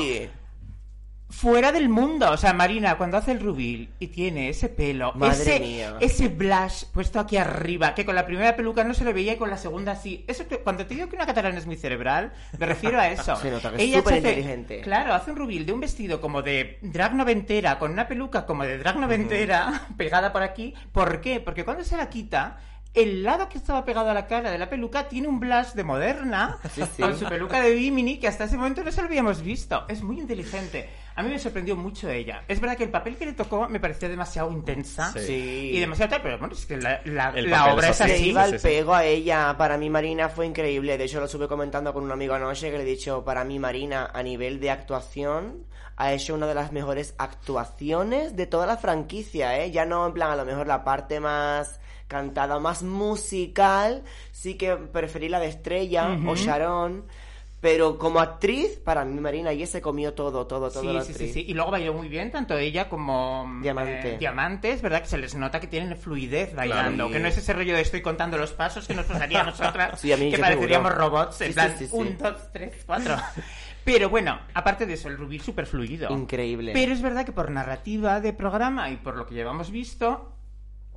fuera del mundo. O sea, Marina, cuando hace el rubil y tiene ese pelo, Madre mía. ese blush puesto aquí arriba, que con la primera peluca no se le veía y con la segunda sí. Eso que, cuando te digo que una catalana es muy cerebral, me refiero a eso. Se nota que es Ella súper se hace- inteligente. Claro, hace un rubil de un vestido como de drag noventera, con una peluca como de drag noventera, pegada por aquí. ¿Por qué? Porque cuando se la quita, el lado que estaba pegado a la cara de la peluca tiene un blush de moderna, Sí, sí. con su peluca de Bimini, que hasta ese momento no se lo habíamos visto. Es muy inteligente. A mí me sorprendió mucho ella. Es verdad que el papel que le tocó me pareció demasiado intensa. Sí. Sí. Y demasiado tal, pero bueno, es que la El la papel obra es es Le así. así. iba sí, al sí. pego a ella. Para mí Marina fue increíble. De hecho lo estuve comentando con un amigo anoche que le he dicho, para mí Marina a nivel de actuación ha hecho una de las mejores actuaciones de toda la franquicia, ¿eh? Ya no en plan a lo mejor la parte más cantada, más musical, sí que preferí la de Estrella o Sharon, pero como actriz, para mí Marina y se comió todo Sí, la sí, actriz. sí, sí. Y luego bailó muy bien, tanto ella como Diamante. Diamante. Es verdad que se les nota que tienen fluidez bailando. Claro. Que no es ese rollo de estoy contando los pasos que nos pasaría a nosotras, Sí, a mí que que pareceríamos seguro. robots. En Sí, plan, sí, sí, sí. 1, 2, 3, 4. Pero bueno, aparte de eso, el rubí súper fluido. Increíble. Pero es verdad que por narrativa de programa y por lo que llevamos visto,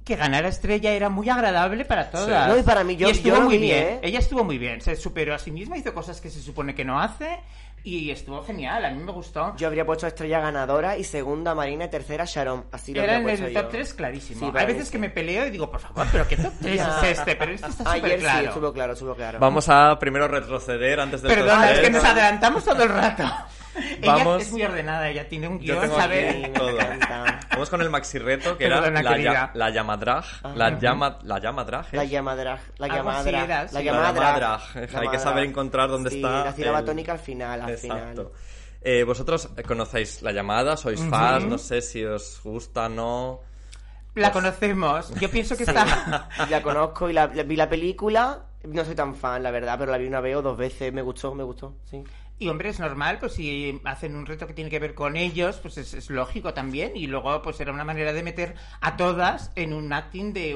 que ganara Estrella era muy agradable para todas. Sí. No, y para mí, yo estuvo lo muy vi, bien. ¿eh? Ella estuvo muy bien. Se superó a sí misma, hizo cosas que se supone que no hace y estuvo genial. A mí me gustó. Yo habría puesto Estrella ganadora y segunda Marina y tercera Sharon. Así lo Era habría en puesto el yo. top 3 clarísimo. Sí, Hay para mí veces sí. que me peleo y digo, por favor, ¿pero qué top 3 es este? Pero este está súper Ayer claro. sí, estuvo claro. Vamos a primero retroceder antes del Perdona, top es que tres. nos adelantamos todo el rato. Vamos. Ella es muy ordenada, ella tiene un Yo guión, tengo ¿sabes? aquí todo. Vamos con el maxi reto, que Perdona, era querida. la llamadrag. La llamadrag. La llamadra. Algo así era, sí. La La llamadra. llamadrag. Hay que saber encontrar dónde sí, está. la sílaba el- tónica al final. Exacto. Vosotros conocéis la llamada, sois fans, no sé si os gusta, no. La conocemos. Yo pienso que está... La conozco y vi la película. No soy tan fan, la verdad, pero la vi una vez o dos veces. Me gustó, sí. Y hombre, es normal, pues si hacen un reto que tiene que ver con ellos, pues es lógico también. Y luego, pues era una manera de meter a todas en un acting de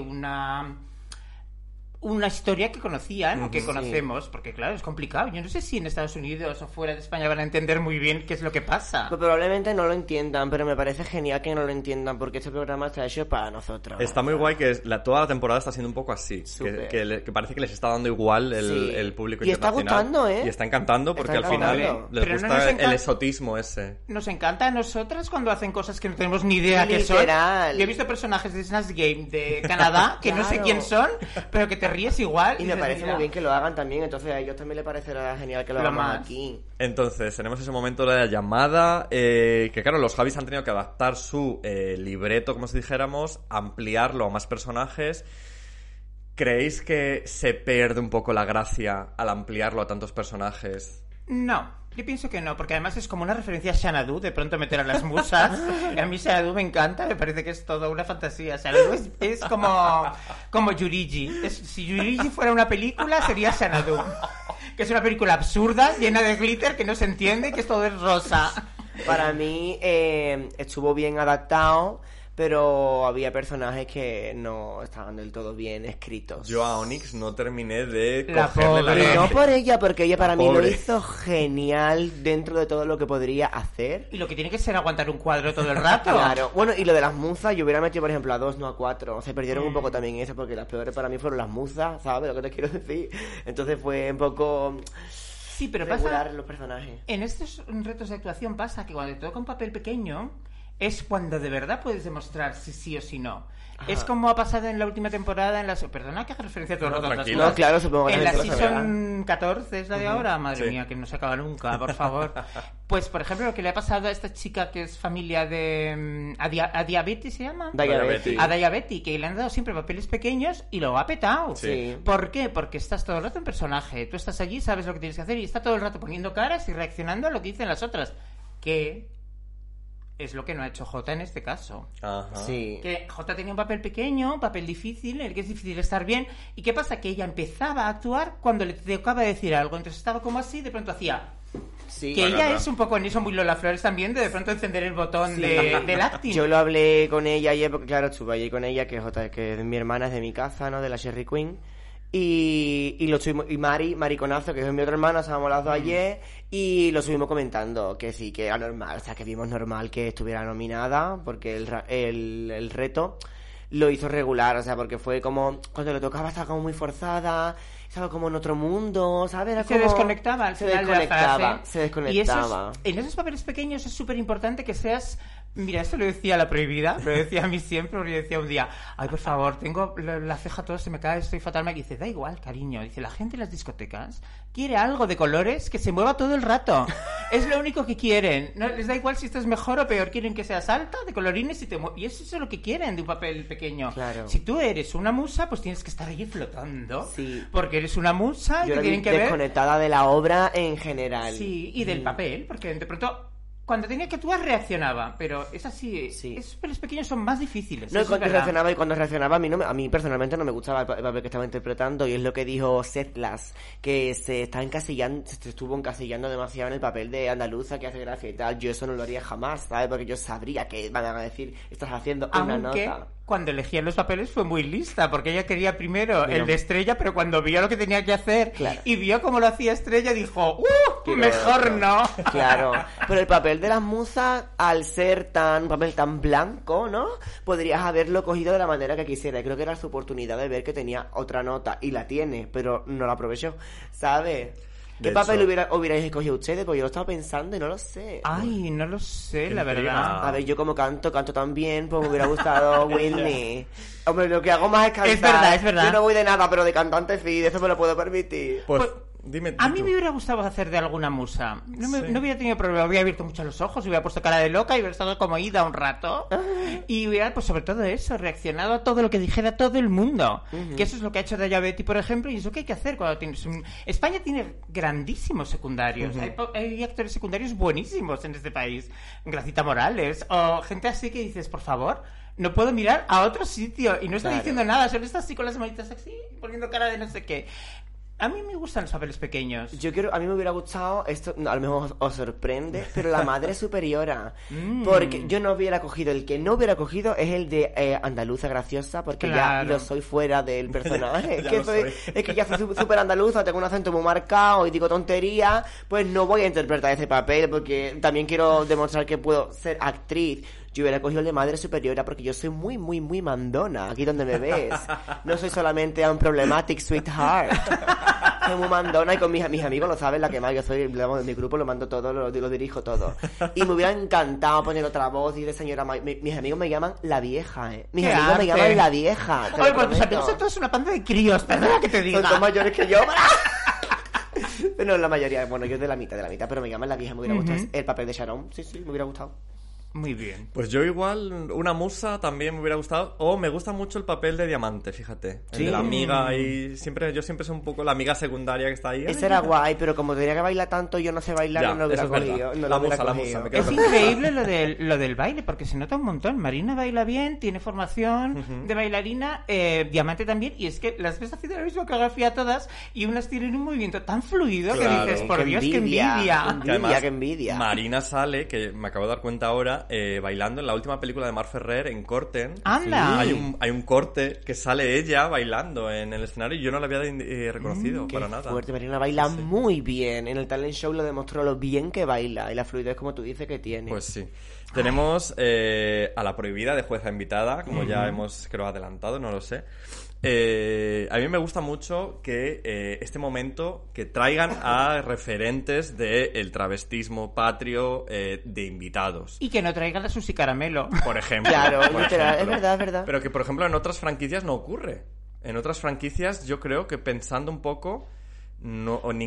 una historia que conocían o que conocemos, porque claro, es complicado. Yo no sé si en Estados Unidos o fuera de España van a entender muy bien qué es lo que pasa. Pues probablemente no lo entiendan, pero me parece genial que no lo entiendan, porque este programa está hecho para nosotros. Está muy guay que toda la temporada está siendo un poco así. Súper. Que parece que les está dando igual Sí. el público Y está internacional. gustando, ¿eh? Y está encantando porque Está al final encantando. les Pero no gusta nos el exotismo ese. Nos encanta a nosotras cuando hacen cosas que no tenemos ni idea qué son. Literal. Yo he visto personajes de Snatch Game de Canadá que no sé Claro. quién son, pero que te ríes igual. Y me dices, parece mira, muy bien que lo hagan también, entonces a ellos también les parecerá genial que lo Lo hagamos más. aquí. Entonces, tenemos ese momento de la llamada, que claro, los Javis han tenido que adaptar su libreto, como si dijéramos, ampliarlo a más personajes. ¿Creéis que se pierde un poco la gracia al ampliarlo a tantos personajes? No, yo pienso que no, porque además es como una referencia a Xanadu, de pronto meter a las musas. Y a mí Xanadu me encanta, me parece que es toda una fantasía. Xanadu es como Yurigi. Si Yurigi fuera una película, sería Xanadu. Que es una película absurda, llena de glitter, que no se entiende, que todo es rosa. Para mí estuvo bien adaptado, pero había personajes que no estaban del todo bien escritos. Yo a Onyx no terminé de La cogerle la pobre. Y no gracia. por ella, porque ella para mí lo Pobre. hizo genial dentro de todo lo que podría hacer. Y lo que tiene que ser aguantar un cuadro todo el rato. Claro, bueno, y lo de las musas, yo hubiera metido, por ejemplo, a 2, no a 4. Se perdieron un poco también eso, porque las peores para mí fueron las musas, ¿sabes lo que te quiero decir? Entonces fue un poco Sí, pero regular pasa... los personajes. En estos retos de actuación pasa que cuando te toca un papel pequeño es cuando de verdad puedes demostrar si sí o si no. Ajá. Es como ha pasado en la última temporada en la... Perdona que haga referencia todo el No, rato a otras tranquila. cosas. No, claro, supongo que En la la gente lo sabrá. season 14 es la de ahora, madre Sí. mía, que no se acaba nunca, por favor. Pues, por ejemplo, lo que le ha pasado a esta chica que es familia de... ¿A Diabetes se llama? Diabetes. A Diabetes, que le han dado siempre papeles pequeños y lo ha petado. Sí. ¿Por qué? Porque estás todo el rato en personaje. Tú estás allí, sabes lo que tienes que hacer y está todo el rato poniendo caras y reaccionando a lo que dicen las otras. Que es lo que no ha hecho Jota en este caso. Ajá. Sí. Que Jota tenía un papel pequeño, un papel difícil, en el que es difícil estar bien. ¿Y qué pasa? Que ella empezaba a actuar cuando le tocaba decir algo. Entonces estaba como así, de pronto hacía... Sí. Que ella claro. es un poco en eso muy Lola Flores también, de pronto encender el botón Sí. del acting. Yo lo hablé con ella ayer, porque claro, estuve allí con ella, que es mi hermana, es de mi casa, ¿no? De la Sherry Queen. Y lo estuvimos, y Mariconazo, que es mi otra hermana, estábamos las dos ayer, y lo estuvimos comentando, que sí, que era normal, o sea, que vimos normal que estuviera nominada, porque el reto lo hizo regular, o sea, porque fue como, cuando le tocaba estaba como muy forzada, estaba como en otro mundo, ¿sabes? Era Se como- desconectaba al se final de la desconectaba, frase. se desconectaba. Y en esos papeles pequeños es súper importante que seas... Mira, esto lo decía la prohibida, lo decía a mí siempre, porque yo decía un día, ay, por favor, tengo la ceja toda, se me cae, estoy fatal. Me dice, da igual, cariño. Dice, la gente en las discotecas quiere algo de colores que se mueva todo el rato. Es lo único que quieren. No les da igual si estás mejor o peor, quieren que seas alta, de colorines y eso es lo que quieren de un papel pequeño. Claro. Si tú eres una musa, pues tienes que estar allí flotando. Sí. Porque eres una musa y Yo te la vi tienen que ver... desconectada de la obra en general. Sí, y del papel, porque de pronto, cuando tenía que actuar, reaccionaba. Pero es así, Sí. esos papeles pequeños son más difíciles. No, y eso es verdad. cuando reaccionaba a mí personalmente no me gustaba el papel que estaba interpretando, y es lo que dijo Seth Lass, que se estuvo encasillando demasiado en el papel de andaluza que hace gracia y tal. Yo eso no lo haría jamás, ¿sabes? Porque yo sabría que van a decir, estás haciendo una Aunque nota. cuando elegía los papeles fue muy lista, porque ella quería primero Mira. el de Estrella, pero cuando vio lo que tenía que hacer Claro. y vio cómo lo hacía Estrella, dijo, Quiero mejor otro". no. Claro, pero el papel papel de las musas, al ser un papel tan blanco, ¿no? Podrías haberlo cogido de la manera que quisiera. Creo que era su oportunidad de ver que tenía otra nota, y la tiene, pero no la aprovechó, ¿sabes? ¿Qué papel hubierais escogido ustedes? Porque yo lo estaba pensando y no lo sé. Ay, no lo sé, la verdad. A ver, yo como canto tan bien, pues me hubiera gustado Whitney. Hombre, lo que hago más es cantar. Es verdad. Yo no voy de nada, pero de cantante sí, de eso me lo puedo permitir. Pues dime. A mí me hubiera gustado hacer de alguna musa. No hubiera tenido problema. Hubiera abierto mucho los ojos, hubiera puesto cara de loca y hubiera estado como ida un rato. Y hubiera, pues sobre todo eso, reaccionado a todo lo que dijera todo el mundo. Que eso es lo que ha hecho Daya Betty, por ejemplo, y eso que hay que hacer cuando tienes España tiene grandísimos secundarios. Hay actores secundarios buenísimos en este país. Gracita Morales, o gente así que dices, por favor, no puedo mirar a otro sitio. Y no está diciendo nada, solo está así con las manitas así, poniendo cara de no sé qué. A mí me gustan los papeles pequeños. A mí me hubiera gustado, esto a lo mejor os sorprende, pero la madre superiora. Porque yo no hubiera cogido, el que no hubiera cogido es el de andaluza graciosa, porque ya lo soy fuera del personaje. Es que ya soy súper andaluza, tengo un acento muy marcado y digo tontería, pues no voy a interpretar ese papel, porque también quiero demostrar que puedo ser actriz. Yo hubiera cogido el de madre superiora porque yo soy muy, muy, muy mandona, aquí donde me ves. No soy solamente un problematic sweetheart. Soy muy mandona y con mis amigos lo saben, la que más yo soy, digamos, de mi grupo lo mando todo, lo dirijo todo. Y me hubiera encantado poner otra voz y de señora... mis amigos me llaman la vieja, ¿eh? Mis amigos me llaman la vieja. Oye, pues tus amigos son todos una panda de críos, perdona que te diga. Son todos mayores que yo. Pero la mayoría, bueno, yo de la mitad, pero me llaman la vieja, me hubiera gustado el papel de Sharon. Sí, me hubiera gustado. Muy bien. Pues yo igual, una musa también me hubiera gustado. Me gusta mucho el papel de Diamante, fíjate. El de la amiga y yo siempre soy un poco la amiga secundaria que está ahí. Ese era guay, pero como tenía que bailar tanto, yo no sé bailar, ya, no lo hubiera cogido. La musa, me quedo Es increíble lo del baile, porque se nota un montón. Marina baila bien, tiene formación de bailarina, Diamante también, y es que las ves haciendo la misma coreografía todas, y unas tienen un movimiento tan fluido que dices, por Dios, qué envidia. Qué envidia. Marina sale, que me acabo de dar cuenta ahora, bailando en la última película de Mar Ferrer, en Corten. ¡Anda! Hay un corte que sale ella bailando en el escenario y yo no la había reconocido para nada. Qué fuerte, Marina baila muy bien. En el talent show lo demostró lo bien que baila y la fluidez, como tú dices, que tiene. Pues sí. Tenemos a la prohibida de jueza invitada, como ya hemos, creo, adelantado, no lo sé. A mí me gusta mucho que este momento que traigan a referentes del travestismo patrio de invitados. Y que no traigan a Susi Caramelo. Por ejemplo. Claro, literal, es verdad. Pero que, por ejemplo, en otras franquicias no ocurre. En otras franquicias yo creo que, pensando un poco, ni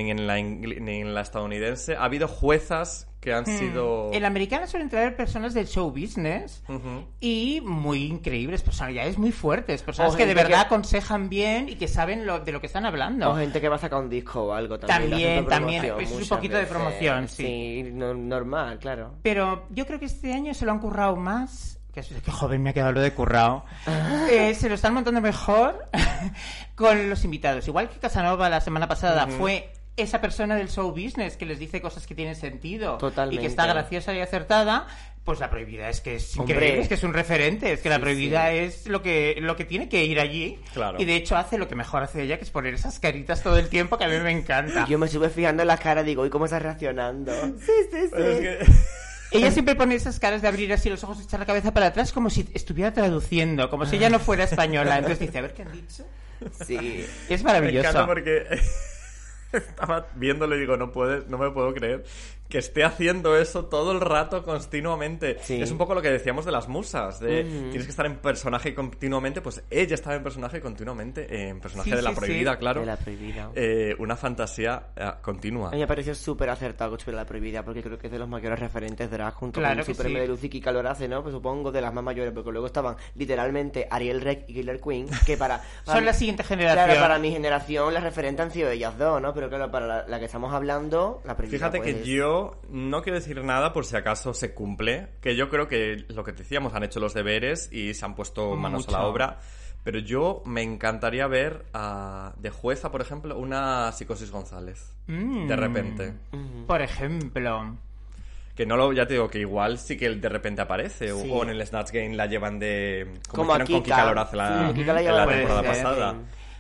en la estadounidense, ha habido juezas que han sido... En la americana suelen traer personas del show business y muy increíbles, personalidades muy fuertes, personas que de verdad aconsejan bien y que saben de lo que están hablando. O gente que va a sacar un disco o algo también. También, es un poquito de promoción, sí. Sí, normal, claro. Pero yo creo que este año se lo han currado más... Qué joven me ha quedado lo de currado. Se lo están montando mejor con los invitados. Igual que Casanova la semana pasada fue esa persona del show business que les dice cosas que tienen sentido. Totalmente. Y que está graciosa y acertada. Pues la prohibida es que es increíble, es que es un referente, es que la prohibida es lo que tiene que ir allí. Claro. Y de hecho hace lo que mejor hace ella, que es poner esas caritas todo el tiempo, que a mí me encanta. Yo me estuve fijando en las caras, digo, ¿y cómo está reaccionando? Sí. Es que... Ella siempre pone esas caras de abrir así los ojos y echar la cabeza para atrás como si estuviera traduciendo, como si ella no fuera española. Entonces dice, a ver qué han dicho. Sí. Es maravilloso. Me encanta porque estaba viéndolo y digo, no me puedo creer que esté haciendo eso todo el rato continuamente. Sí. Es un poco lo que decíamos de las musas, de tienes que estar en personaje continuamente. Pues ella estaba en personaje continuamente, en personaje de la prohibida, claro. De la prohibida. Una fantasía continua. A mí me pareció súper acertado que estuviera la prohibida, porque creo que es de los mayores referentes drag, junto claro con Super de Luz y Kika Lorace, ¿no? Pues supongo de las más mayores, porque luego estaban literalmente Ariel Rec y Killer Queen, que son la siguiente generación. Claro, para mi generación las referentes han sido ellas dos, ¿no? Pero claro, para la que estamos hablando, la prohibida. Fíjate pues... que yo no quiero decir nada por si acaso se cumple, que yo creo que lo que decíamos, han hecho los deberes y se han puesto manos a la obra, pero yo me encantaría ver de jueza, por ejemplo, una Psicosis González, de repente. Por ejemplo... Que no ya te digo, que igual sí que de repente aparece, o en el Snatch Game la llevan de... como a Kika. con Kika Lorace la temporada pasada.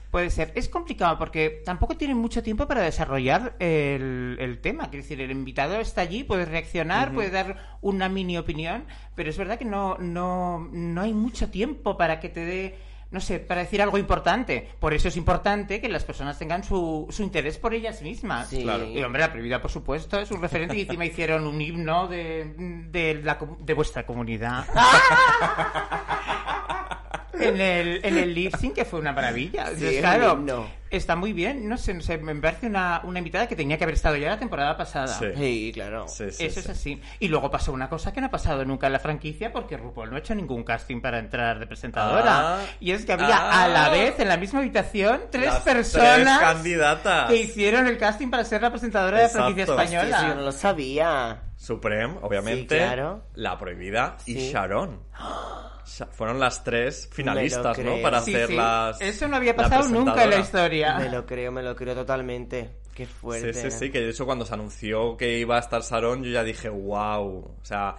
Puede ser. Es complicado porque tampoco tienen mucho tiempo para desarrollar el tema. Quiero decir, el invitado está allí, puede reaccionar, puede dar una mini opinión, pero es verdad que no hay mucho tiempo para que te dé, no sé, para decir algo importante. Por eso es importante que las personas tengan su interés por ellas mismas. Sí. Claro. Y, hombre, La Prohibida, por supuesto, es un referente y encima hicieron un himno de vuestra comunidad. En el lip sync, que fue una maravilla. Sí, Entonces, es claro, un himno. está muy bien. No sé, me parece una invitada que tenía que haber estado ya la temporada pasada. Sí. Sí, claro. Sí, Eso es sí. así. Y luego pasó una cosa que no ha pasado nunca en la franquicia, porque RuPaul no ha hecho ningún casting para entrar de presentadora. Ah. Y es que había a la vez en la misma habitación tres Las personas tres candidatas. que hicieron el casting para ser la presentadora de la franquicia Exacto. Hostia, española. eso yo no lo sabía. Supreme, obviamente, Sí, claro. La Prohibida y Sí. Sharon. Fueron las tres finalistas, Me ¿no? lo creo. Para Sí, hacer sí. las... Eso no había la pasado nunca en la presentadora. historia. Me lo creo totalmente. Qué fuerte. Sí, que de hecho cuando se anunció que iba a estar Sharon, yo ya dije, wow. O sea,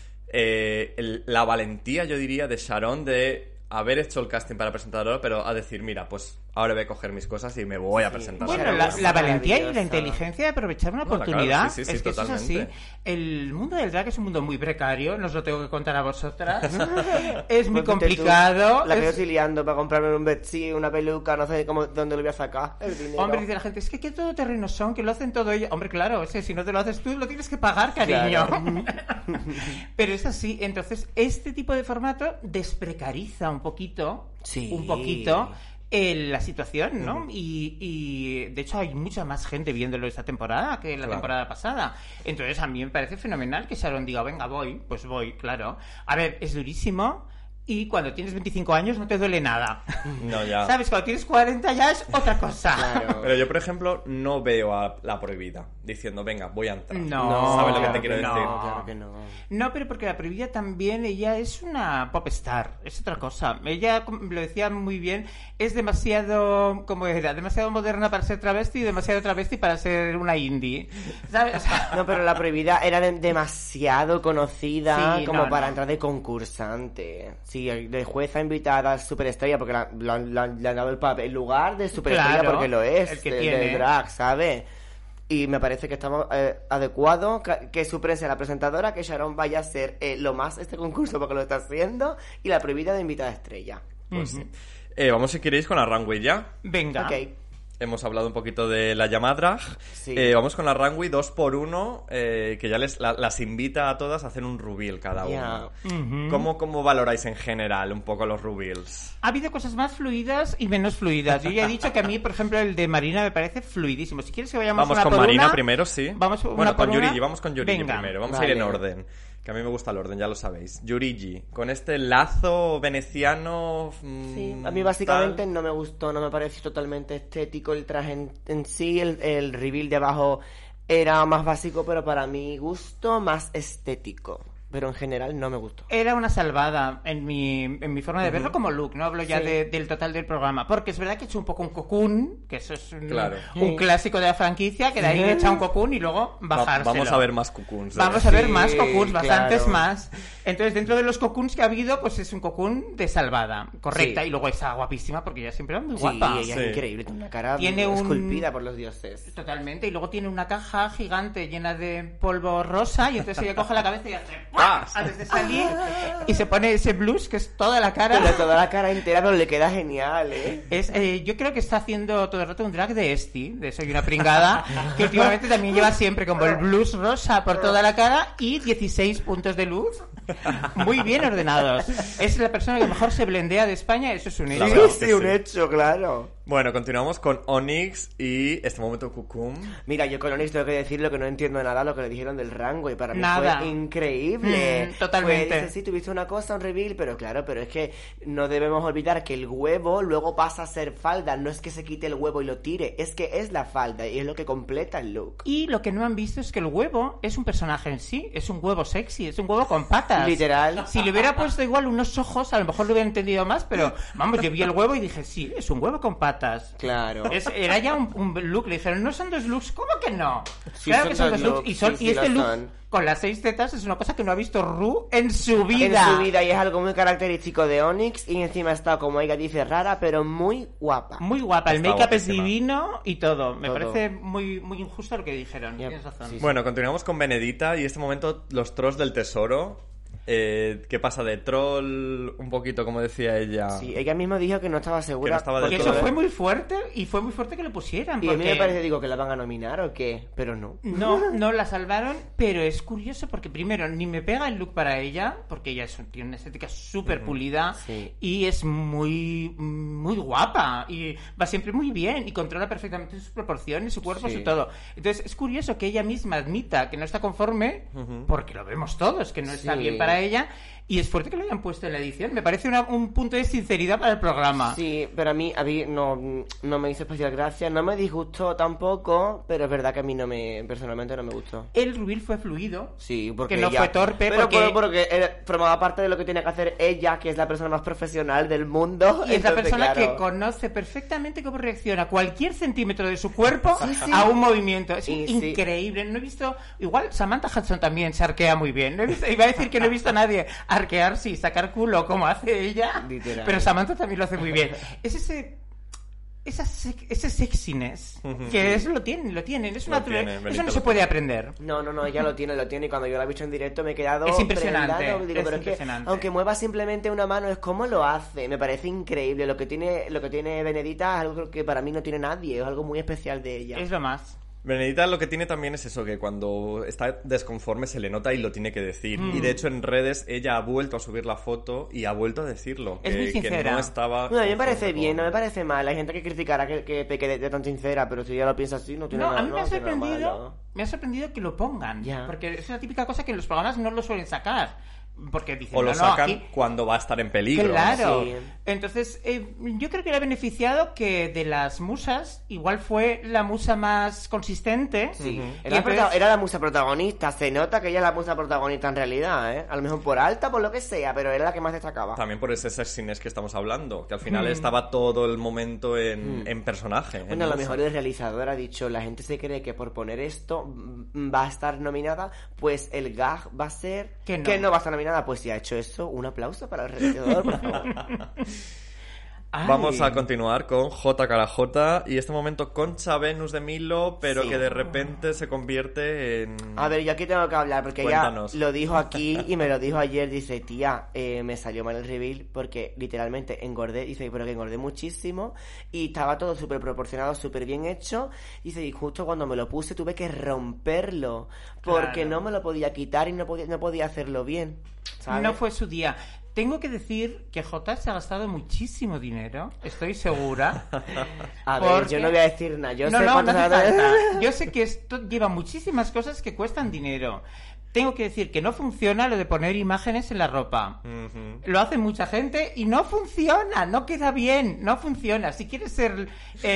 la valentía, yo diría, de Sharon de haber hecho el casting para presentadora, pero a decir, mira, pues ahora voy a coger mis cosas y me voy a presentar. Bueno, Sharon la es valentía y la maravillosa. inteligencia de aprovechar una No, claro, oportunidad. sí, Es que eso es totalmente. así. El mundo del drag es un mundo muy precario, no os lo tengo que contar a vosotras. Es muy Pues vete tú, complicado. La que yo es- estoy liando para comprarme un vestido, una peluca, no sé dónde lo voy a sacar. El dinero. Hombre, dice la gente, es que qué todoterrenos son, que lo hacen todo ellos. Hombre, claro, es que si no te lo haces tú, lo tienes que pagar, cariño. Claro. Pero es así. Entonces, este tipo de formato desprecariza un poquito, Sí. la situación, ¿no? Y de hecho hay mucha más gente viéndolo esta temporada que la Claro. temporada pasada. Entonces a mí me parece fenomenal que Sharon diga, venga, pues voy, claro. A ver, es durísimo y cuando tienes 25 años no te duele nada. No, ya. ¿Sabes? Cuando tienes 40 ya es otra cosa. Claro. Pero yo, por ejemplo, no veo a La Prohibida diciendo, venga, voy a entrar. No, ¿Sabes lo que claro te quiero que no. decir? Claro que no. No, pero porque La Prohibida también, ella es una pop star, es otra cosa. Ella, como lo decía muy bien, es demasiado, como era, demasiado moderna para ser travesti y demasiado travesti para ser una indie. ¿Sabes? O sea, No, pero La Prohibida era demasiado conocida Sí, como no, para no. entrar de concursante. Sí, de jueza invitada superestrella, porque le han dado el lugar de superestrella Claro, porque lo es, el que de tiene. drag, ¿sabes? Y me parece que estamos adecuado que Supreme sea la presentadora, que Sharon vaya a ser lo más este concurso porque lo está haciendo, y La Prohibida de invitada estrella. Pues sí. Vamos, si queréis, con la runway ya. venga. Ok. Hemos hablado un poquito de la llamadra. Sí. Vamos con la runway 2x1, que ya las invita a todas a hacer un reveal cada Ya. uno. ¿Cómo valoráis en general un poco los reveals? Ha habido cosas más fluidas y menos fluidas. Yo ya he dicho que a mí, por ejemplo, el de Marina me parece fluidísimo. Si quieres que vayamos Vamos una con por Marina una, primero, sí. Vamos una bueno, por con una. Yurigi, vamos con Yurigi Venga. primero. Vamos a Vale. ir en orden. Que a mí me gusta el orden, ya lo sabéis. Yurigi, con este lazo veneciano. Sí, a mí básicamente tal. no me gustó, no me pareció totalmente estético el traje en sí, el reveal de abajo era más básico, pero para mi gusto más estético. Pero en general no me gustó. Era una salvada en mi forma de verlo como look, no hablo ya Sí. del total del programa, porque es verdad que he hecho un poco un cocoon, que eso es Claro. un clásico de la franquicia, que de ahí echa un cocoon y luego bajárselo. Vamos a ver más cucuns. Vamos a ver Sí, más cocoons, bastantes claro. más. Entonces, dentro de los cocoons que ha habido, pues es un cocoon de salvada, correcta, Sí. y luego está guapísima, porque ella siempre era muy Sí, guapa. ella Sí. es increíble, tiene una cara Tiene un- esculpida por los dioses. Totalmente, y luego tiene una caja gigante llena de polvo rosa y entonces ella coge la cabeza y hace ¡pah! Antes de salir y se pone ese blush que es toda la cara. Pero toda la cara entera, pero le queda genial, ¿eh? Yo creo que está haciendo todo el rato un drag de Esti, de Soy una pringada, que últimamente también lleva siempre como el blush rosa por toda la cara y 16 puntos de luz muy bien ordenados. Es la persona que mejor se blendea de España, eso es un La hecho. verdad es Sí, que sí, un sí. hecho, claro. Bueno, continuamos con Onyx y este momento cucum. Mira, yo con Onyx tengo que decir lo que no entiendo nada lo que le dijeron del runway. Para mí Nada. fue increíble. Totalmente. Fue, dice, sí, tuviste una cosa, un reveal, pero claro, pero es que no debemos olvidar que el huevo luego pasa a ser falda. No es que se quite el huevo y lo tire, es que es la falda y es lo que completa el look. Y lo que no han visto es que el huevo es un personaje en sí, es un huevo sexy, es un huevo con patas. Literal. Si le hubiera puesto igual unos ojos, a lo mejor lo hubiera entendido más, pero vamos, yo vi el huevo y dije, sí, es un huevo con patas. patas. Claro. Era ya un look. Le dijeron, no son 2 looks. ¿Cómo que no? Sí, claro son que son 2 dos looks. looks, Y sí, este lo look son. con las 6 tetas es una cosa que no ha visto Ru en su vida. En su vida, y es algo muy característico de Onyx, y encima está, como ella dice, rara, pero muy guapa. Muy guapa. El Está make-up es guapísima. divino y todo. Me Todo. parece muy, muy injusto lo que dijeron. Yep. Tienes razón. Sí, Bueno, continuamos con Benedita y este momento los trolls del tesoro. ¿Qué pasa de troll? Un poquito, como decía ella. Sí, ella misma dijo que no estaba segura. Que no estaba del Porque todo, eso ¿eh? fue muy fuerte y fue muy fuerte que lo pusieran. Y a mí porque- me parece, digo, que la van a nominar o qué, pero no. No la salvaron, pero es curioso porque primero ni me pega el look para ella, porque ella tiene una estética súper pulida Sí. y es muy guapa y va siempre muy bien y controla perfectamente sus proporciones, su cuerpo, Sí. su todo. Entonces es curioso que ella misma admita que no está conforme, porque lo vemos todos, que no está Sí. bien para ella, y es fuerte que lo hayan puesto en la edición. Me parece un punto de sinceridad para el programa. Sí, pero a mí no me hizo especial gracia, no me disgustó tampoco, pero es verdad que a mí personalmente no me gustó. El reveal fue fluido. Sí, porque que no ella- fue torpe, pero porque formaba parte de lo que tiene que hacer ella, que es la persona más profesional del mundo. y es la entonces, persona claro. que conoce perfectamente cómo reacciona cualquier centímetro de su cuerpo Sí. a un movimiento. Es Y sí. increíble. No he visto... Igual Samantha Hudson también se arquea muy bien. No he visto- iba a decir que no he visto a nadie arquearse y sacar culo como hace ella. Literal. Pero Samantha también lo hace muy bien. Es ese sexiness que es, lo tienen. Es Lo natural. tiene, Eso Benito no lo se puede tiene. aprender. No, ella lo tiene, y cuando yo la he visto en directo me he quedado Es impresionante, prendado. Digo, es pero es que, impresionante. aunque mueva simplemente una mano, es como lo hace, me parece increíble. Lo que tiene Benedita es algo que para mí no tiene nadie, es algo muy especial de ella. Es lo más. Benedita lo que tiene también es eso, que cuando está desconforme se le nota y lo tiene que decir. Y de hecho en redes ella ha vuelto a subir la foto y ha vuelto a decirlo. Es muy que sincera. no estaba... Bueno, a mí me parece conforme bien, con- no me parece mal. Hay gente que criticará que peque de tan sincera, pero si ella lo piensa así, no tiene No, nada. a mí me ha no tiene nada sorprendido. malo. Me ha sorprendido que lo pongan. Ya. Porque es una típica cosa que en los programas no lo suelen sacar. Porque dicen, O lo no, sacan aquí... cuando va a estar en peligro. Claro. Sí. Entonces, yo creo que le ha beneficiado que de las musas, igual fue la musa más consistente. Sí. Y Era, entonces- era la musa protagonista, se nota que ella es la musa protagonista en realidad, ¿eh? A lo mejor por alta, por lo que sea, pero era la que más destacaba. También por ese sexiness que estamos hablando, que al final estaba todo el momento en personaje. en Bueno, a lo musa. mejor el realizador ha dicho, la gente se cree que por poner esto va a estar nominada, pues el gag va a ser Que no. va a estar nominada. Pues si ha hecho eso, un aplauso para el realizador, por favor. Ay. Vamos a continuar con J. J y este momento Concha Venus de Milo, pero Sí. que de repente se convierte en... A ver, yo aquí tengo que hablar porque Cuéntanos. ella lo dijo aquí y me lo dijo ayer. Dice, tía, me salió mal el reveal porque literalmente engordé. Dice, pero que engordé muchísimo y estaba todo súper proporcionado, súper bien hecho. Dice, y justo cuando me lo puse tuve que romperlo porque Claro. no me lo podía quitar y no podía hacerlo bien, ¿sabes? No fue su día. Tengo que decir que J se ha gastado muchísimo dinero, estoy segura. A ver, porque- yo no voy a decir nada. Yo no, sé no cuánto hace se va a- falta. Yo sé que esto lleva muchísimas cosas que cuestan dinero. Tengo que decir que no funciona lo de poner imágenes en la ropa. Ujú. Lo hace mucha gente y no funciona, no queda bien, no funciona. Si quieres ser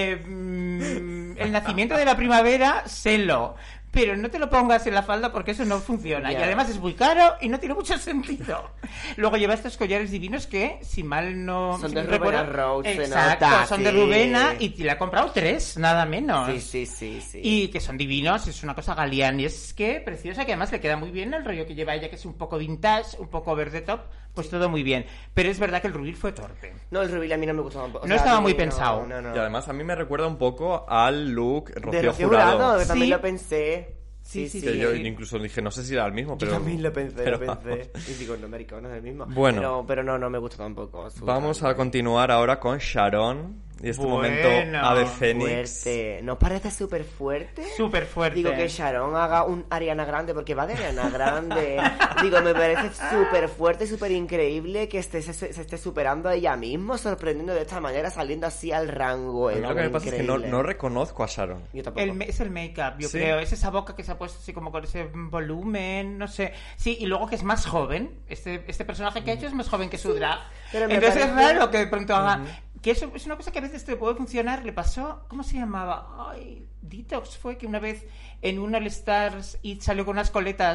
el nacimiento de la primavera, sélo. Pero no te lo pongas en la falda porque eso no funciona. Ya. Y además es muy caro y no tiene mucho sentido. Luego lleva estos collares divinos que, si mal no... Son si de no recuerdo- Rubena Rhodes, se Exacto, nota, son de sí. Rubena y te le ha comprado 3, nada menos. Sí. Y que son divinos, es una cosa Galeán. Y es que preciosa, que además le queda muy bien el rollo que lleva ella, que es un poco vintage, un poco over the top, pues todo muy bien. Pero es verdad que el reveal fue torpe. No, el reveal a mí no me gustó tampoco. O No sea, estaba a mí muy pensado. No. Y además a mí me recuerda un poco al look De Rocío Rocío Jurado. Jurado, que también Sí. lo pensé. Sí. Que yo incluso dije, no sé si era el mismo, Yo pero... también lo pensé, pero lo pensé. Y digo, no, marico, no es el mismo. Bueno. Pero no me gustó tampoco. Vamos a continuar ahora con Sharon. Y este Bueno. momento Ave Fénix. Fuerte. ¿No parece súper fuerte? Súper fuerte. Digo que Sharon haga un Ariana Grande, porque va de Ariana Grande. Digo, me parece súper fuerte, súper increíble que se esté superando a ella misma, sorprendiendo de esta manera, saliendo así al rango. A mí lo que me pasa es que no Increíble. reconozco a Sharon. Yo tampoco. Es el make-up, yo Sí. creo. Es esa boca que se ha puesto así como con ese volumen, no sé. Sí, y luego que es más joven. Este personaje que ha hecho es más joven que su drag. Pero me Entonces es parece- raro que de pronto haga... Que eso es una cosa que a veces te puede funcionar. Le pasó... ¿Cómo se llamaba? Ay, Detox fue que una vez en un All Stars y salió con unas coletas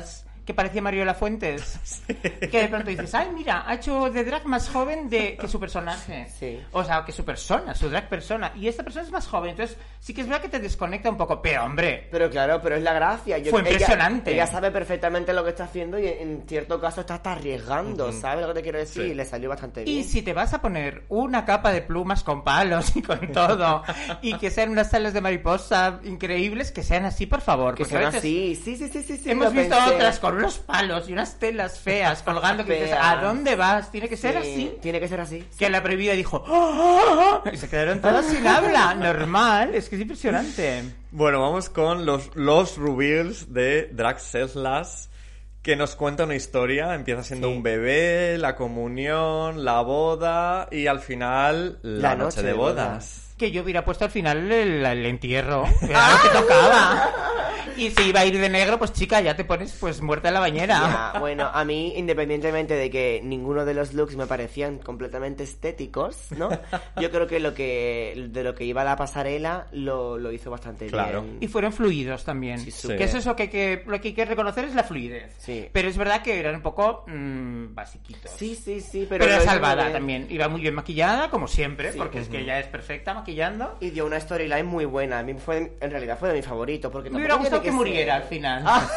que parecía Mariola Fuentes. Que de pronto dices, ay, mira, ha hecho de drag más joven que su personaje. Sí. O sea, que su persona, su drag persona. Y esta persona es más joven, entonces sí que es verdad que te desconecta un poco. Pero, hombre, Pero claro, pero es la gracia. Fue impresionante. Ella sabe perfectamente lo que está haciendo y en cierto caso está hasta arriesgando, ¿sabes lo que te quiero decir? Sí. Y le salió bastante bien. y si te vas a poner una capa de plumas con palos y con todo, y que sean unas alas de mariposa increíbles, que sean así, por favor. Que porque sean a veces así, sí. hemos lo visto pensé. otras con unos palos y unas telas feas colgando que dices, Feas. ¿a dónde vas? Tiene que ser Sí, así. Tiene que ser así. Que la prohibida dijo, ¡oh! Y se quedaron todos sin habla. Normal, es que es impresionante. Bueno, vamos con los reveals de Drag Selfless, que nos cuenta una historia. Empieza siendo un bebé, la comunión, la boda y al final la noche de bodas. Que yo hubiera puesto al final el entierro, era lo que tocaba. Y si iba a ir de negro, pues chica, ya te pones pues muerta en la bañera. Ya, bueno, a mí, independientemente de que ninguno de los looks me parecían completamente estéticos, ¿no? Yo creo que de lo que iba a la pasarela lo hizo bastante Claro. bien. Y fueron fluidos también. Sí, sí. Que eso es lo que hay que reconocer, es la fluidez. Sí. Pero es verdad que eran un poco basiquitos. Sí, pero... Pero lo era hizo salvada muy bien. también. Iba muy bien maquillada, como siempre, Sí. porque es que ella es perfecta maquillando. Y dio una storyline muy buena. A mí en realidad fue de mis favoritos. Porque Me hubiera tampoco gustado que tiene muriera ser- al final.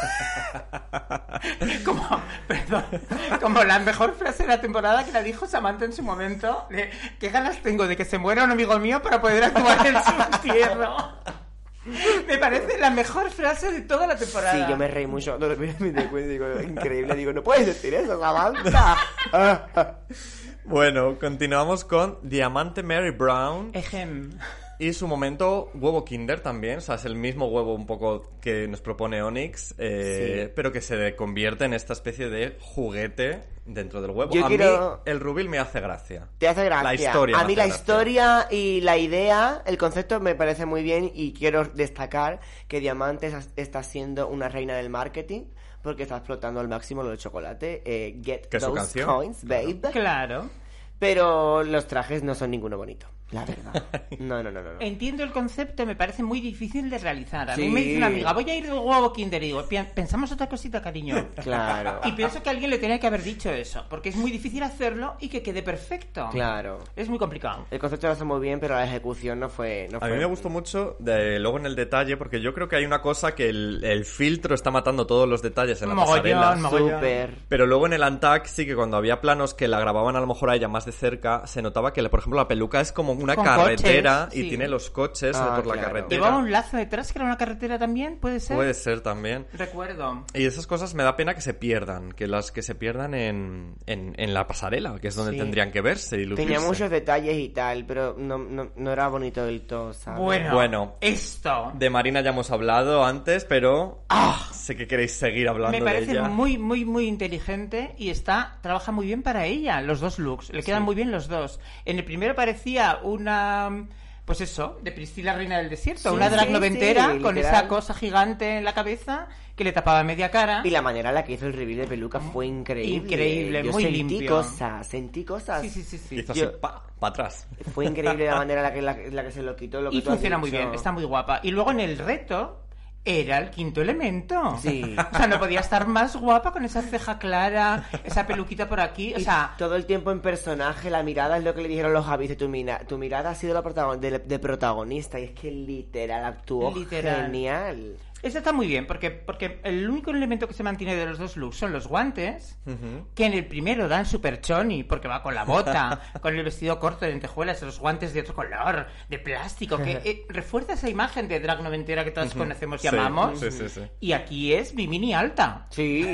Como la mejor frase de la temporada que la dijo Samantha en su momento, de qué ganas tengo de que se muera un amigo mío para poder actuar en su entierro. Me parece la mejor frase de toda la temporada. Sí, yo me reí mucho. No, digo, increíble. Digo, no puedes decir eso, Samantha. Bueno, continuamos con Diamante Mary Brown Ejem. y su momento huevo Kinder también. O sea, es el mismo huevo un poco que nos propone Onyx, Sí. pero que se convierte en esta especie de juguete dentro del huevo. Yo A quiero- mí el reveal me hace gracia. Te hace gracia. La historia A me mí hace la gracia. historia y la idea, el concepto me parece muy bien y quiero destacar que Diamante está siendo una reina del marketing porque está explotando al máximo lo del chocolate. Get Que es su those canción. coins, babe. Claro. Pero los trajes no son ninguno bonito, la verdad. No. Entiendo el concepto, me parece muy difícil de realizar. A mí Sí. me dice una amiga, voy a ir de huevo Kinder, y digo, pensamos otra cosita, cariño. Claro. Y pienso que alguien le tenía que haber dicho eso, porque es muy difícil hacerlo y que quede perfecto. Claro. Es muy complicado. El concepto lo hace muy bien, pero la ejecución no fue... A mí me gustó mucho luego en el detalle, porque yo creo que hay una cosa que el filtro está matando todos los detalles en la pasarela. Mogollón. Súper. Pero luego en el Untucked sí que cuando había planos que la grababan a lo mejor a ella más de cerca, se notaba que, por ejemplo, la peluca es como una Con carretera coches, y sí. tiene los coches Ah, por la claro. carretera. ¿Llevaba un lazo detrás que era una carretera también? ¿Puede ser? Puede ser también. Recuerdo. Y esas cosas me da pena que se pierdan, que las que se pierdan en la pasarela, que es donde Sí. tendrían que verse y lucirse. Tenía muchos detalles y tal, pero no era bonito del todo, ¿sabes? Bueno. Esto De Marina ya hemos hablado antes, pero sé que queréis seguir hablando me parece de ella. muy, muy, muy inteligente y trabaja muy bien para ella, los dos looks. Le quedan muy bien los dos. En el primero parecía una... Pues eso, de Priscila Reina del Desierto, Sí, una drag sí, noventera sí, con literal. esa cosa gigante en la cabeza que le tapaba media cara. Y la manera en la que hizo el reveal de peluca fue increíble. Increíble, Yo muy sentí limpio. sentí cosas. Sí. Hizo Yo- así, pa atrás. Fue increíble la manera en la que se lo quitó. Lo que Y tú has funciona muy dicho. bien, está muy guapa. Y luego en el reto era el quinto elemento. Sí. O sea, no podía estar más guapa con esa ceja clara, esa peluquita por aquí. O Y sea, todo el tiempo en personaje, la mirada es lo que le dijeron los Javis. Tu mirada ha sido la de protagonista. Y es que literal actuó Literal. genial. eso está muy bien, porque el único elemento que se mantiene de los dos looks son los guantes, que en el primero dan super choni, porque va con la bota, con el vestido corto de lentejuelas, los guantes de otro color, de plástico, que refuerza esa imagen de drag noventera que todos conocemos, Sí, llamamos. sí. Y aquí es bimini alta. Sí.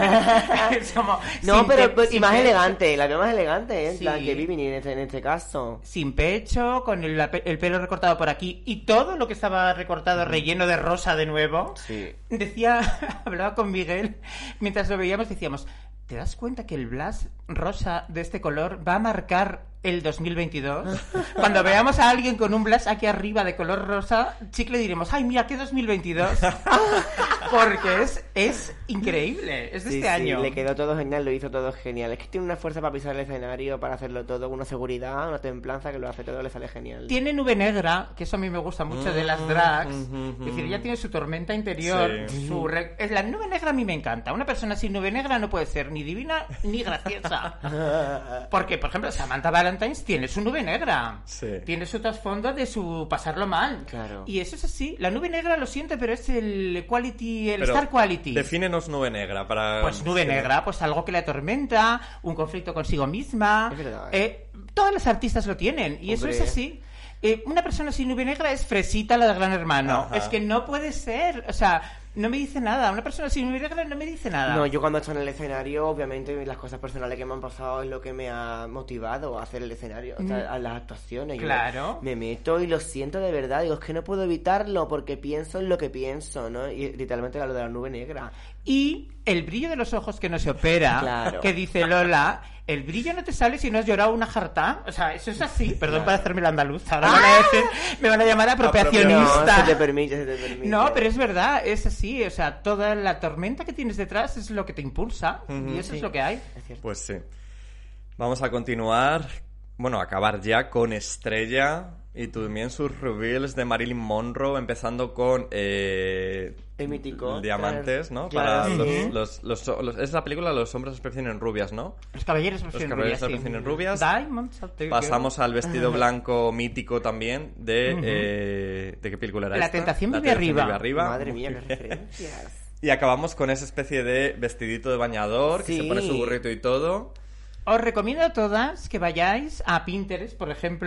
Es como No, sin pero sin y más pecho, elegante. La veo más elegante, en Sí. plan que Vivi en este caso. sin pecho, con el pelo recortado por aquí y todo lo que estaba recortado relleno de rosa de nuevo. Sí. Decía, hablaba con Miguel, mientras lo veíamos decíamos, ¿te das cuenta que el blush rosa de este color va a marcar el 2022? Cuando veamos a alguien con un blush aquí arriba de color rosa, chicle diremos, ¡ay, mira, qué 2022! porque es increíble, es de este año. Le quedó todo genial, lo hizo todo genial. Es que tiene una fuerza para pisar el escenario, para hacerlo todo, una seguridad, una templanza que lo hace todo, le sale genial. Tiene nube negra, que eso a mí me gusta mucho de las drags. Es decir, ella tiene su tormenta interior. Sí. La nube negra a mí me encanta. Una persona sin nube negra no puede ser ni divina ni graciosa. Porque, por ejemplo, Samantha Valentines tiene su nube negra. Sí. Tiene su trasfondo de su pasarlo mal. Claro. Y eso es así. La nube negra lo siente, pero es el quality, el Pero star quality. Defínenos nube negra para... Pues nube negra, pues algo que le atormenta, un conflicto consigo misma. Es verdad, Todas las artistas lo tienen, y eso Hombre. es así. Una persona sin nube negra es Fresita, la de Gran Hermano. Ajá. Es que no puede ser, o sea, no me dice nada. Una persona sin nube negra no me dice nada. No, yo cuando estoy en el escenario, obviamente las cosas personales que me han pasado es lo que me ha motivado a hacer el escenario, o sea, a las actuaciones. Yo Claro. me meto y lo siento de verdad, digo, es que no puedo evitarlo porque pienso en lo que pienso, ¿no? Y literalmente lo de la nube negra. Y el brillo de los ojos que no se opera, Claro. que dice Lola, el brillo no te sale si no has llorado una jarta. O sea, eso es así. Perdón por hacerme la andaluza. Ahora me van a llamar No, apropiacionista. se te permite. No, pero es verdad, es así. O sea, toda la tormenta que tienes detrás es lo que te impulsa. Y eso es lo que hay. Es cierto. Pues sí. Vamos a continuar, bueno, acabar ya con Estrella y también sus reveals de Marilyn Monroe, empezando con El mítico. Diamantes, ¿no? Claro, Para sí. es la película Los hombres se prefieren rubias, ¿no? Los caballeros prefieren caballeros rubias, sí. prefieren rubias. Diamonds, I'll take Pasamos al vestido blanco mítico también ¿de qué película era La esta? tentación La vive arriba. Madre mía, qué referencias. Y acabamos con esa especie de vestidito de bañador, que Sí. se pone su burrito y todo. Os recomiendo a todas que vayáis a Pinterest, por ejemplo,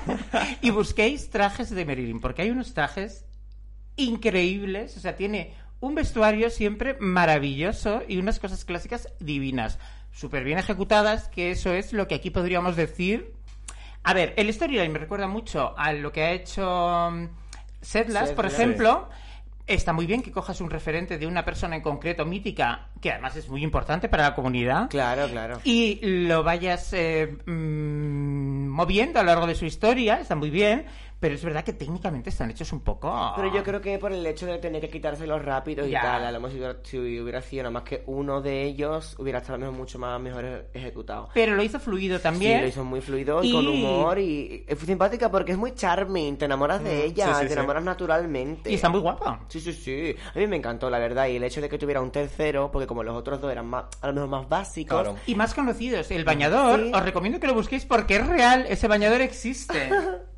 y busquéis trajes de Marilyn, porque hay unos trajes increíbles, o sea, tiene un vestuario siempre maravilloso y unas cosas clásicas divinas, súper bien ejecutadas, que eso es lo que aquí podríamos decir. A ver, el storyline me recuerda mucho a lo que ha hecho Sedlas, por Sedlas. ejemplo. Está muy bien que cojas un referente de una persona en concreto mítica, que además es muy importante para la comunidad. Claro, claro. Y lo vayas moviendo a lo largo de su historia, está muy bien, pero es verdad que técnicamente están hechos un poco... Pero yo creo que por el hecho de tener que quitárselos rápido y Ya. tal, a lo mejor si hubiera sido nada más que uno de ellos, hubiera estado a lo mejor mucho más mejor ejecutado. Pero lo hizo fluido también. Sí, lo hizo muy fluido y Y- con humor y fue simpática porque es muy charming, te enamoras de ella, sí, sí, te sí. enamoras naturalmente. Y está muy guapa. Sí, sí, sí. A mí me encantó, la verdad. Y el hecho de que tuviera un tercero, porque como los otros dos eran más, a lo mejor más básicos. Claro. Y más conocidos. El bañador, Sí. os recomiendo que lo busquéis porque es real, ese bañador existe.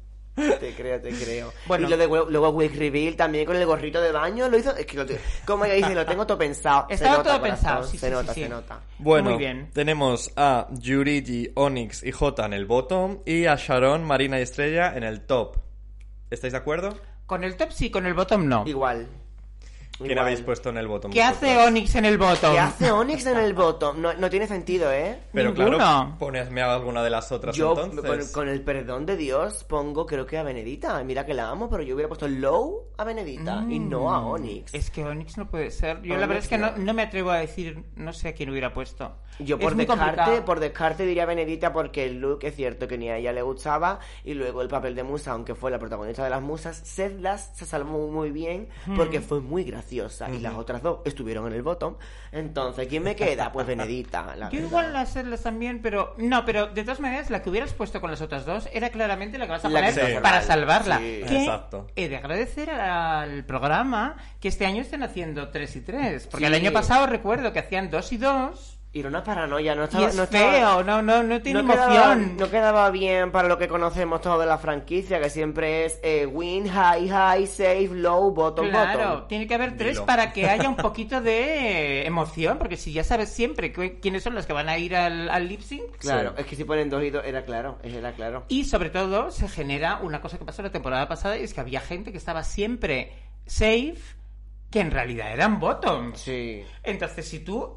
Te creo. Bueno. Y luego Wig Reveal también con el gorrito de baño lo hizo. Es que como ella dice, lo tengo todo pensado. Estaba Se nota, todo corazón, pensado, sí, se sí, nota, sí. se nota. Bueno, Muy bien. tenemos a Yurigi, Onyx y Jota en el bottom y a Sharon, Marina y Estrella en el top. ¿Estáis de acuerdo? Con el top sí, con el bottom no. Igual. ¿Quién Igual. habéis puesto en el bottom? ¿Qué hace vosotros? Onyx en el bottom? ¿Qué hace Onyx en el bottom? No tiene sentido, ¿eh? Pero Ninguno. claro, ponedme a alguna de las otras Yo, entonces. con el perdón de Dios, pongo creo que a Benedita. Mira que la amo, pero yo hubiera puesto Low a Benedita y no a Onyx. Es que Onyx no puede ser. Yo la Onyx verdad es que no. no me atrevo a decir, no sé a quién hubiera puesto. Yo Es muy complicado. por descarte diría Benedita porque el look es cierto que ni a ella le gustaba y luego el papel de musa, aunque fue la protagonista de las musas, Sedlas se salvó muy bien porque fue muy graciosa y las otras dos estuvieron en el bottom. Entonces, ¿quién me queda? Pues Benedita. La Yo verdad. igual las Sedlas también, pero de todas maneras la que hubieras puesto con las otras dos era claramente la que vas a La que poner se para salva. salvarla. Sí. Que Exacto. he de agradecer al programa que este año estén haciendo 3 y 3, porque Sí. el año pasado recuerdo que hacían 2 y 2 Y era una paranoia, no y estaba... es no estaba- feo, no tiene emoción. No quedaba bien para lo que conocemos todo de la franquicia, que siempre es win, high, save, low, bottom, Claro, bottom. tiene que haber 3 Dilo. para que haya un poquito de emoción, porque si ya sabes siempre quiénes son los que van a ir al lip sync. Claro, Sí. es que si ponen 2 y 2, era claro. Y sobre todo se genera una cosa que pasó la temporada pasada, y es que había gente que estaba siempre safe, que en realidad eran bottoms. Sí. Entonces, si tú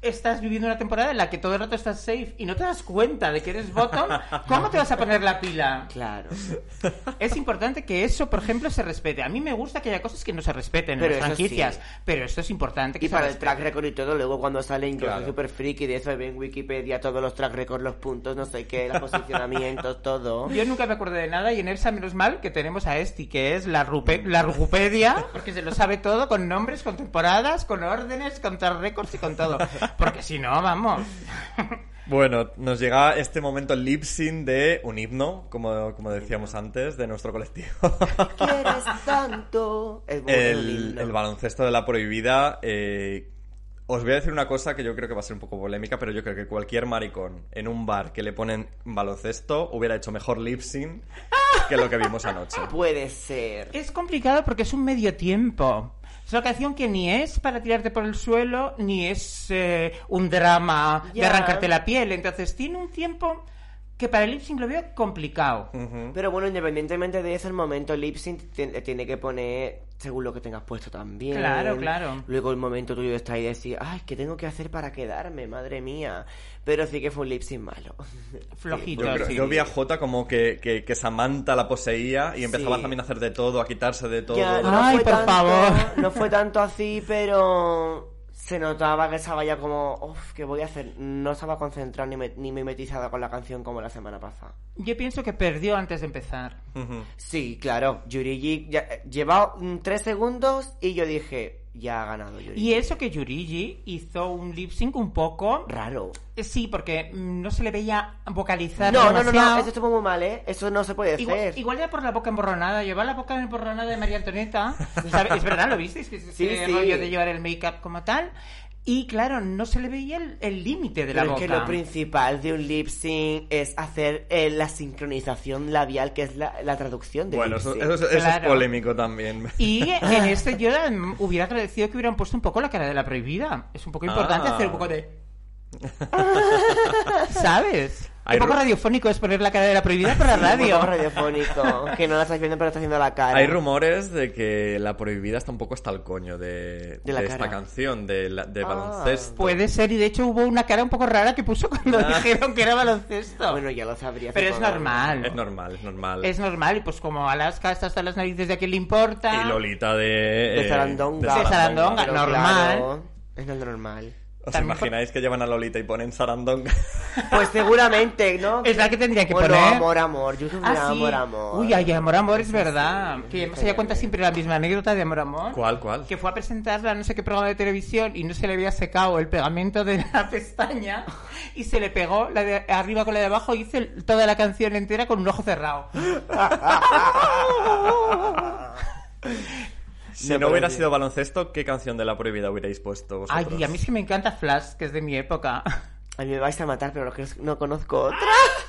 estás viviendo una temporada en la que todo el rato estás safe y no te das cuenta de que eres bottom, ¿cómo te vas a poner la pila? Claro. Es importante que eso, por ejemplo, se respete. A mí me gusta que haya cosas que no se respeten Pero en las eso franquicias, sí. pero esto es importante que Y se para el respete. track record y todo, luego cuando sale incluso Claro. super friki de eso, ve en Wikipedia todos los track records, los puntos, no sé qué, los posicionamientos, todo. Yo nunca me acuerdo de nada y en ERSA menos mal que tenemos a Esti, que es la Rupedia, porque se lo sabe todo, con nombres, con temporadas, con órdenes, con track records y con todo. Porque si no, vamos. Bueno, nos llega este momento lip sync de un himno, como decíamos antes, de nuestro colectivo. Quieres tanto. Es muy lindo. El baloncesto de la prohibida. Os voy a decir una cosa que yo creo que va a ser un poco polémica, pero yo creo que cualquier maricón en un bar que le ponen baloncesto hubiera hecho mejor lip sync que lo que vimos anoche. Puede ser. Es complicado porque es un medio tiempo. Es una canción que ni es para tirarte por el suelo, ni es un drama de Ya. arrancarte la piel. Entonces tiene un tiempo que para el lip sync lo veo complicado. Pero bueno, independientemente de eso, el momento lip sync tiene que poner según lo que tengas puesto también. Claro, claro. Luego el momento tuyo de estar ahí y decir, ay, ¿qué tengo que hacer para quedarme? Madre mía. Pero sí que fue un lip sync malo. Flojito, Yo sí. yo vi a Jota como que Samantha la poseía y empezaba Sí. también a hacer de todo, a quitarse de todo. Ya, Ay, por favor. No fue tanto así, pero se notaba que estaba ya como, uff, ¿qué voy a hacer? No estaba concentrado ni mimetizada con la canción como la semana pasada. Yo pienso que perdió antes de empezar. Ujú. Sí, claro, Yurigi llevaba 3 segundos y yo dije, ya ha ganado Yurigi. Y eso que Yurigi hizo un lip sync un poco... Raro. Sí, porque no se le veía vocalizar No, demasiado. eso estuvo muy mal, ¿eh? Eso no se puede hacer. Igual era por la boca emborronada. Llevar la boca emborronada de María Antonieta. ¿Sabe? Es verdad, ¿lo visteis? Que Sí, ese sí. rollo de llevar el make-up como tal. Y claro, no se le veía el límite de la Pero boca. es que lo principal de un lip sync es hacer la sincronización labial, que es la traducción de Bueno, lip eso, sync. eso es Claro. polémico también. Y en este yo hubiera agradecido que hubieran puesto un poco la cara de la prohibida. Es un poco importante Ah. hacer un poco de... ¿Sabes? Hay Un poco ru- radiofónico es poner la cara de la prohibida por la Un radio. poco radiofónico, que no la estás viendo pero estás haciendo la cara. Hay rumores de que la prohibida está un poco hasta el coño de la esta cara. canción, de baloncesto. Puede ser, y de hecho hubo una cara un poco rara que puso cuando dijeron que era baloncesto. Bueno, ya lo sabría. Pero es supongo. normal. Es normal, es normal. Es normal, y pues como Alaska está hasta las narices de a quién le importa. Y Lolita de... De Sarandonga. De Sarandonga. Pero normal. claro, es lo normal. ¿Os También imagináis que llevan a Lolita y ponen Sarandonga? Pues seguramente, ¿no? Es la que tendría que Bueno, poner. amor. Yo tuviera Ah, sí. amor. Uy, ay, amor, es verdad. Que se cuenta siempre la misma anécdota de amor. ¿Cuál? Que fue a presentarla a no sé qué programa de televisión y no se le había secado el pegamento de la pestaña y se le pegó la de arriba con la de abajo y hizo toda la canción entera con un ojo cerrado. Si No no hubiera puedo sido baloncesto, ¿qué canción de la prohibida hubierais puesto vosotros? Ay, a mí es que me encanta Flash, que es de mi época. A mí me vais a matar, pero no conozco otra.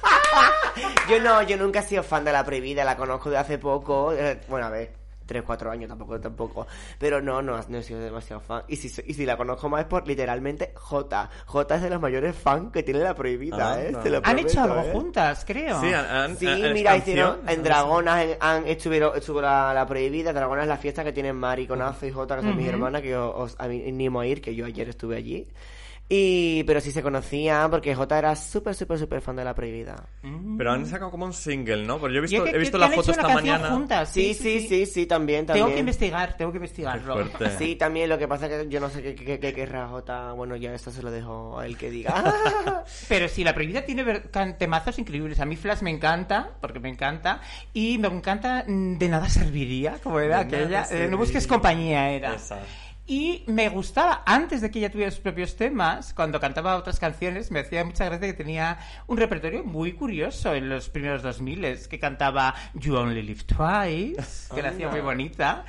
Yo nunca he sido fan de La Prohibida, la conozco de hace poco. Bueno, a ver, 3-4 años tampoco. Pero no he sido demasiado fan. Y si la conozco más es por literalmente J. J es de los mayores fans que tiene La Prohibida, Ah, ¿eh? no. Te lo Han hecho prometo, algo ¿eh? juntas, creo. Sí, Sí, ¿es mira, canción? hicieron en Dragonas, estuvo la Prohibida. Dragonas es la fiesta que tienen Mari, Conazo y Jota, que son mis hermanas, que os animo a ir, que yo ayer estuve allí. Pero sí se conocían porque Jota era súper fan de La Prohibida. Pero han sacado como un single, ¿no? Pero yo Y es que- he visto que la han foto hecho esta una canción mañana. juntas. Sí, también. Tengo que investigarlo. Qué fuerte. Sí, también lo que pasa es que yo no sé qué querrá Jota. Bueno, ya esto se lo dejo a él que diga. Pero sí, La Prohibida tiene temazos increíbles. A mí Flash me encanta, porque me encanta. Y me encanta De Nada Serviría, como era De nada aquella. serviría. No busques compañía, era. Esa. Y me gustaba, antes de que ella tuviera sus propios temas, cuando cantaba otras canciones, me hacía mucha gracia que tenía un repertorio muy curioso en los primeros 2000, que cantaba You Only Live Twice, que la hacía muy bonita.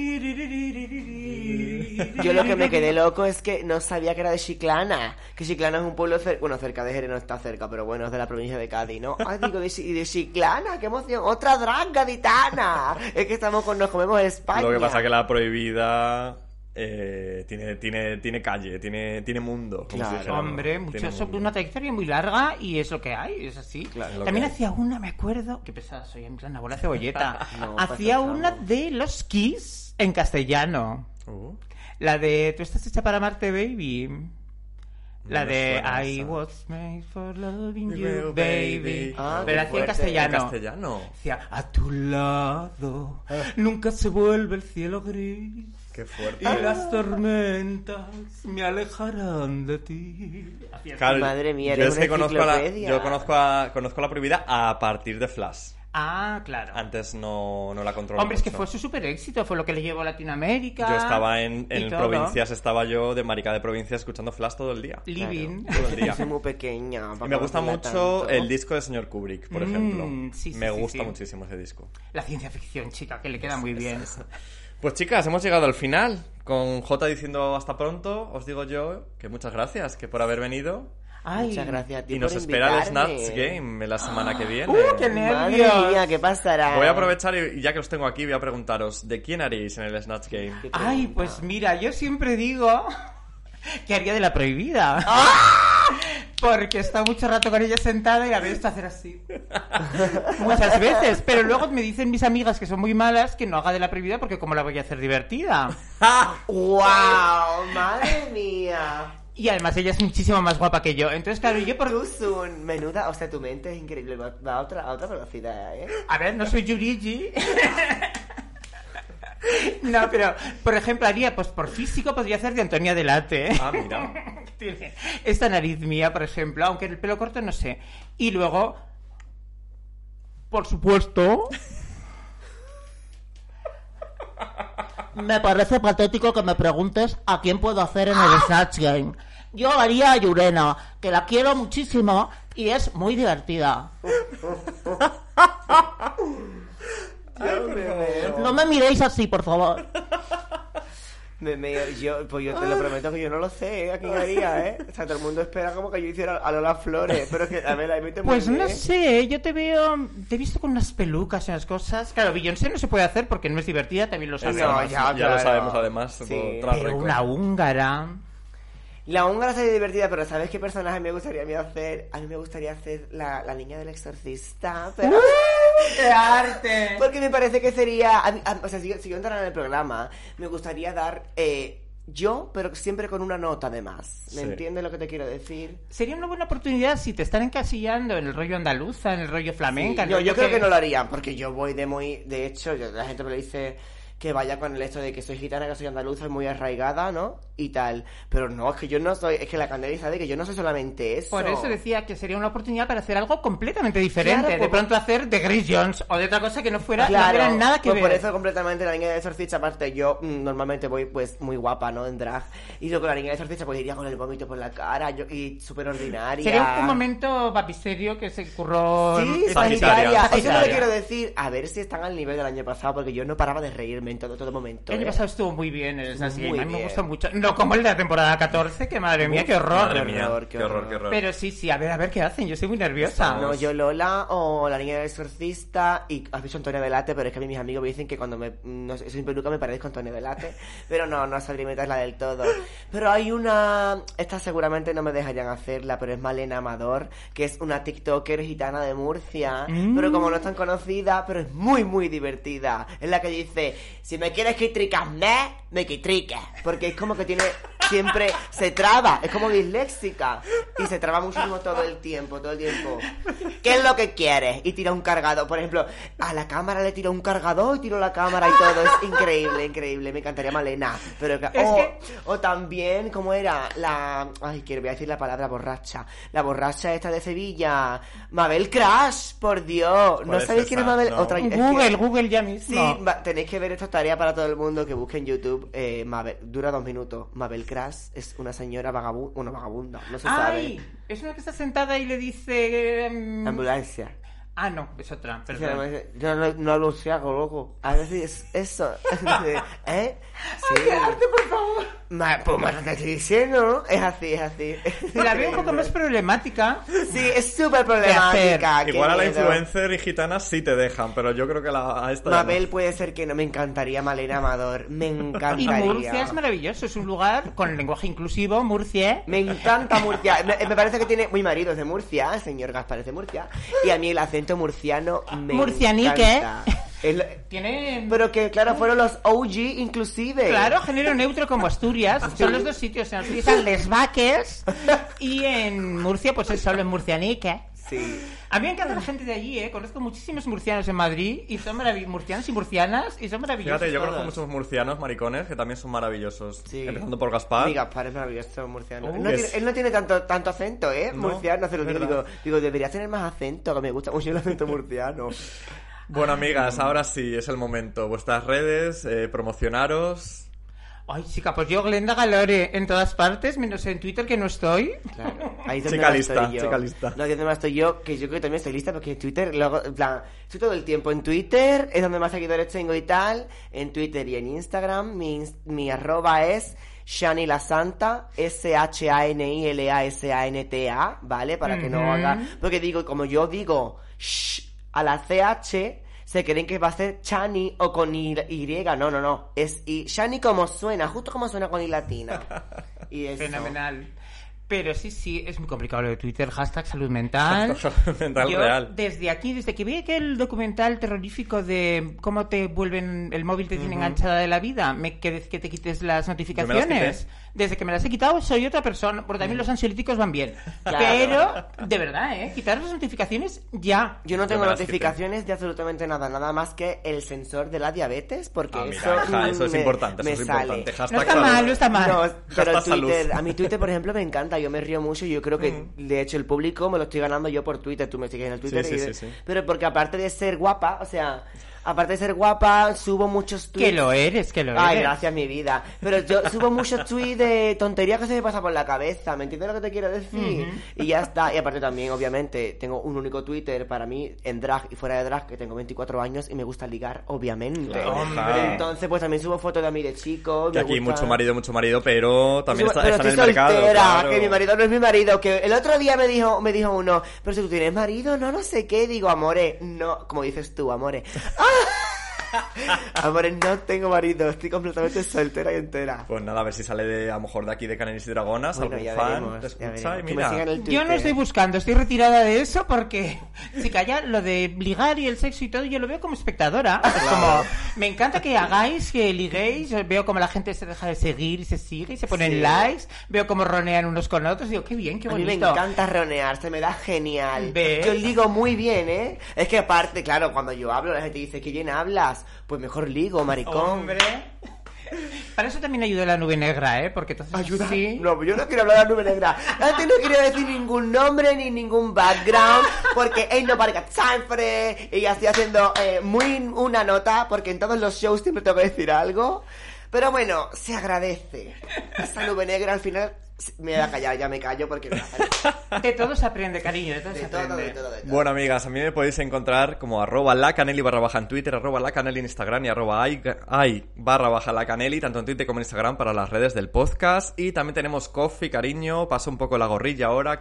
Yo lo que me quedé loco es que no sabía que era de Chiclana. Que Chiclana es un pueblo cerca de Jerez, no está cerca, pero bueno, es de la provincia de Cádiz, ¿no? Ay, digo, de Chiclana, qué emoción. Otra drag gaditana. Es que nos comemos España. Lo que pasa es que la prohibida tiene calle, tiene mundo. Como Claro. si dijéramos. Hombre, Tiene mundo. una trayectoria muy larga y es lo que hay, es así. Claro, lo También que hay. hacía una, me acuerdo, qué pesada soy, en plan abuela cebolleta. No, Hacía pasa, una chamo. de los Kiss en castellano. La de Tú estás hecha para amarte, baby. La No me de suena I esa. was made for loving you, You, baby. baby. Ah, Pero qué hacía en fuerte. castellano. ¿En castellano? Decía, a tu lado nunca se vuelve el cielo gris Qué fuerte. y las tormentas me alejarán de ti. Hacía así. Claro, Madre mía, yo eres es que una conozco enciclopedia. conozco la prohibida a partir de Flash. Ah, claro. Antes no la controlaba. Hombre, es que fue su super éxito, fue lo que le llevó a Latinoamérica. Yo estaba en y todo. provincias, estaba yo de marica de provincias escuchando Flash todo el día. Living. Todo el día. Soy muy pequeña. Y me gusta mucho el disco de señor Kubrick, por ejemplo. sí, sí, me sí, gusta sí. muchísimo ese disco. La ciencia ficción, chica, que le queda muy bien. Pues chicas, hemos llegado al final. Con J diciendo hasta pronto, os digo yo que muchas gracias que por haber venido. Ay, Muchas gracias a ti Y nos por espera el invitarme. Snatch Game la semana que viene. ¡Qué Madre nervios! mía, ¿qué pasará? Voy a aprovechar y ya que os tengo aquí voy a preguntaros, ¿de quién haréis en el Snatch Game? Qué Ay, pregunta. pues mira, yo siempre digo que haría de la prohibida. Porque he estado mucho rato con ella sentada y la veo esto hacer así. Muchas veces. Pero luego me dicen mis amigas que son muy malas que no haga de la prohibida porque como la voy a hacer divertida. ¡Wow! ¡Madre mía! Y además ella es muchísimo más guapa que yo. Entonces, claro, yo por... Tú, Sun, menuda, o sea, tu mente es increíble, va a otra velocidad, ¿eh? A ver, no soy Yurigi. No, pero, por ejemplo, haría, pues por físico podría hacer de Antonia Delate. Ah, mira. Tiene esta nariz mía, por ejemplo, aunque el pelo corto no sé. Y luego, por supuesto... Me parece patético que me preguntes a quién puedo hacer en el Snatch Game. Yo haría a Yurena, que la quiero muchísimo y es muy divertida. No me miréis así, por favor. Pues yo te lo prometo que yo no lo sé, ¿eh? ¿A quién haría, eh? O sea, todo el mundo espera como que yo hiciera a Lola Flores, pero es que, a ver, ahí me te Pues mueve, no ¿eh? sé, yo te he visto con unas pelucas y unas cosas. Claro, Beyoncé no se puede hacer porque no es divertida, también lo sabemos. No, ya, Ya claro. lo sabemos además. Sí. por track Pero record. una húngara... La húngara sería divertida, pero ¿sabes qué personaje me gustaría a mí hacer? A mí me gustaría hacer la niña del exorcista, pero... ¡Qué arte! Porque me parece que sería... o sea, si yo entrara en el programa, me gustaría dar... yo, pero siempre con una nota de más. ¿Me Sí. entiendes lo que te quiero decir? Sería una buena oportunidad si te están encasillando en el rollo andaluza, en el rollo flamenca. Sí, yo creo que no lo harían, porque yo voy de muy... De hecho, la gente me lo dice que vaya con el hecho de que soy gitana, que soy andaluza, muy arraigada, ¿no? Y tal. Pero no, es que yo no soy... Es que la Candela sabe que yo no soy solamente eso. Por eso decía que sería una oportunidad para hacer algo completamente diferente. Claro, de pues- pronto hacer de Grace Jones o de otra cosa que no fuera, no Claro, tuviera nada que pues ver. por eso completamente la niña de exorcista, aparte yo normalmente voy pues muy guapa, ¿no? En drag. Y yo con la niña de exorcista pues iría con el vómito por la cara y súper ordinaria. Sería un momento papisterio que se curró... Sí, en- Sagitaria. Eso Sagitaria. no le quiero decir. A ver si están al nivel del año pasado, porque yo no paraba de reírme en todo momento. El año ¿eh? pasado estuvo muy bien el Snatch Game, Muy a mí me bien. gustó mucho. No como el de la temporada 14, que madre mía, qué horror. Madre Qué mía, horror, qué horror, qué horror. Pero sí, a ver qué hacen, yo estoy muy nerviosa. No, yo Lola o la niña del exorcista y has dicho Antonio Delate, pero es que a mí mis amigos me dicen que cuando no sé, soy peluca me parezco a Antonio Delate, pero no sabría imitarla del todo. Pero hay una, esta seguramente no me dejarían hacerla, pero es Malena Amador, que es una TikToker gitana de Murcia, pero como no es tan conocida, pero es muy muy divertida. Es la que dice, si me quieres quitricasme, me quitriques, porque es como que tiene siempre se traba, es como disléxica y se traba muchísimo todo el tiempo. ¿Qué es lo que quieres? Y tira un cargador, por ejemplo, a la cámara le tira un cargador y tiro la cámara y todo, es increíble, me encantaría Malena, pero o también, ¿cómo era? Voy a decir la palabra borracha, la borracha esta de Sevilla, Mabel Crash, por Dios, ¿no ¿Cuál es sabéis quién es esa? Mabel? No. Google ya mismo. Sí, tenéis que ver esta tarea para todo el mundo, que busque en YouTube. Dura 2 minutos. Mabel Crash es una señora vagabunda, no se ¡Ay! sabe. Es una que está sentada y le dice... Ambulancia. Ah, no, es otra, perdón. Yo no hablo ciego, loco. A ver si es eso. ¿Eh? Sí. por favor. Pues más te estoy diciendo, ¿no? Es así. La veo un poco más problemática. Sí, es súper problemática. qué Igual a la miedo. influencer y gitana sí te dejan, pero yo creo que a esta ya Mabel no. puede ser que no, me encantaría Malena Amador. Me Y encantaría. Murcia es maravilloso, es un lugar con lenguaje inclusivo, Murcia. Me encanta Murcia. Me parece que tiene... Mi marido es de Murcia, el señor Gaspar es de Murcia. Y a mí el acento murciano me Murcianique. encanta. Tiene... Pero que, claro, fueron los OG inclusive. Claro, género neutro como Asturias. Son los dos sitios. En Asturias están Les Vaques y en Murcia, pues es solo en Murcianique. Sí. A mí me encanta la gente de allí, ¿eh? Conozco muchísimos murcianos en Madrid y son murcianos y murcianas y son maravillosos. Fíjate, yo todos. conozco muchos murcianos, maricones, que también son maravillosos. Sí. Empezando por Gaspar. Mi Gaspar es maravilloso, murciano. Es- Él no tiene tanto acento, ¿eh? No, Murciano, se lo es digo. verdad. Digo, deberías tener más acento, que me gusta mucho el acento murciano. Bueno, amigas, ahora sí, es el momento. Vuestras redes, promocionaros. Ay, chica, pues yo, Glenda Galore, en todas partes, menos en Twitter, que no estoy. Claro. Ahí es donde Chica más lista, estoy yo. chica lista. No, ahí es donde más estoy yo, que yo creo que también estoy lista, porque en Twitter, luego, en plan, estoy todo el tiempo en Twitter, es donde más seguidores tengo y tal, en Twitter y en Instagram, mi arroba es Shani la Santa, SHANILASANTA, ¿vale? Para que no haga... Porque digo, como yo digo shh a la CH, se creen que va a ser Chani o con Y. No. Es Shani como suena, justo como suena con I latina. Y eso. Fenomenal. Pero sí, es muy complicado lo de Twitter. Hashtag salud mental. Salud mental Yo, real. desde aquí, desde que vi aquel documental terrorífico de cómo te vuelven el móvil, te tiene enganchada de la vida, que te quites las notificaciones. Desde que me las he quitado, soy otra persona. Porque también los ansiolíticos van bien. Claro. Pero, de verdad, quitar las notificaciones ya. Yo no tengo me las notificaciones de absolutamente nada más que el sensor de la diabetes, porque Mira, eso es importante, me eso es sale. importante. No Hashtag está salud. mal, no está mal. No, pero Hashtag salud. Twitter, a mí Twitter, por ejemplo, me encanta, yo me río mucho y yo creo que, de hecho, el público me lo estoy ganando yo por Twitter, tú me sigues en el Twitter. Sí. Pero porque aparte de ser guapa, o sea, subo muchos tweets. Que lo eres. Ay, gracias, mi vida. Pero yo subo muchos tweets de tonterías que se me pasa por la cabeza, ¿me entiendes lo que te quiero decir? Y ya está. Y aparte también, obviamente, tengo un único Twitter para mí, en drag y fuera de drag, que tengo 24 años y me gusta ligar, obviamente. Claro, hombre. Entonces, pues también subo fotos de mí de chico. Que me aquí gusta... mucho marido, pero también Pero está en el estoy mercado. soltera, Claro. que mi marido no es mi marido. Que el otro día me dijo uno, pero si tú tienes marido, no sé qué. Digo, amore, no, como dices tú, amore. Amore, no tengo marido, estoy completamente soltera y entera. Pues nada, a ver si sale a lo mejor de aquí de Canelis y Dragonas, Bueno, algún ya fan veremos, te ya escucha veremos. y Que me mira. sigan en el Yo no Twitter. estoy buscando, estoy retirada de eso porque, chica, ya lo de ligar y el sexo y todo, yo lo veo como espectadora. Es como, me encanta que hagáis, que liguéis, veo como la gente se deja de seguir y se sigue y se ponen Sí. likes, veo como ronean unos con otros, digo, qué bien, qué A mí bonito. me encanta ronear, se me da genial. ¿Ves? Yo ligo muy bien, ¿eh? Es que aparte, claro, cuando yo hablo, la gente dice, ¿qué bien hablas? Pues mejor ligo, maricón. Hombre. Para eso también ayuda la nube negra, ¿eh? Porque entonces Ayuda. sí. No, yo no quiero hablar de la nube negra. Antes no quería decir ningún nombre ni ningún background porque ain't nobody got time for it. Y ya estoy haciendo muy una nota porque en todos los shows siempre tengo que decir algo. Pero bueno, se agradece. Esa nube negra al final me voy a callar, ya me callo porque me De todo se aprende, cariño, de todo de se todo, aprende. de todo, de todo. Bueno, amigas, a mí me podéis encontrar como @lacaneli _ en Twitter, @lacaneli en Instagram y @ai _ lacaneli, tanto en Twitter como en Instagram para las redes del podcast. Y también tenemos Coffee, cariño, paso un poco la gorrilla ahora,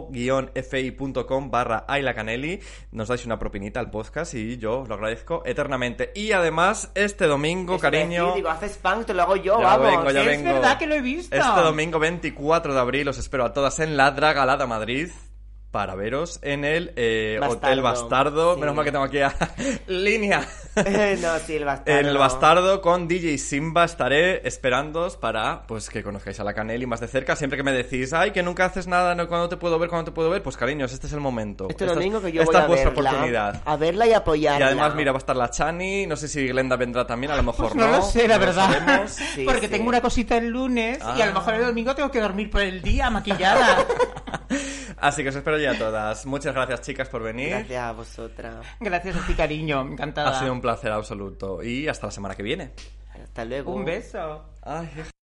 ko-fi.com /ailacaneli. Nos dais una propinita al podcast y yo os lo agradezco eternamente. Y además, este domingo, Eso me cariño... decís, digo, haces spam, te lo hago yo, Ya vamos. vengo, ya Es vengo. verdad que lo he visto. Este domingo 24 de abril os espero a todas en la Dragalada Madrid para veros en el Hotel Bastardo. Sí. Menos mal que tengo aquí a línea. No, sí, el bastardo. En el Bastardo con DJ Simba estaré esperándoos para pues que conozcáis a la Caneli más de cerca. Siempre que me decís, ay, que nunca haces nada, no, cuando te puedo ver, pues cariños, este es el momento. Este Esta es- domingo que yo esta voy a es vuestra verla, oportunidad. a verla y Y apoyarla. además, mira, va a estar la Chani, no sé si Glenda vendrá también, a lo mejor Pues no lo sé, la no lo verdad. sabemos. Sí, Porque sí. tengo una cosita el lunes y a lo Ah. mejor el domingo tengo que dormir por el día maquillada. Así que os espero ya a todas. Muchas gracias, chicas, por venir. Gracias a vosotras. Gracias a ti, cariño. Encantada. Ha sido un placer absoluto. Y hasta la semana que viene. Hasta luego. Un beso. Ay,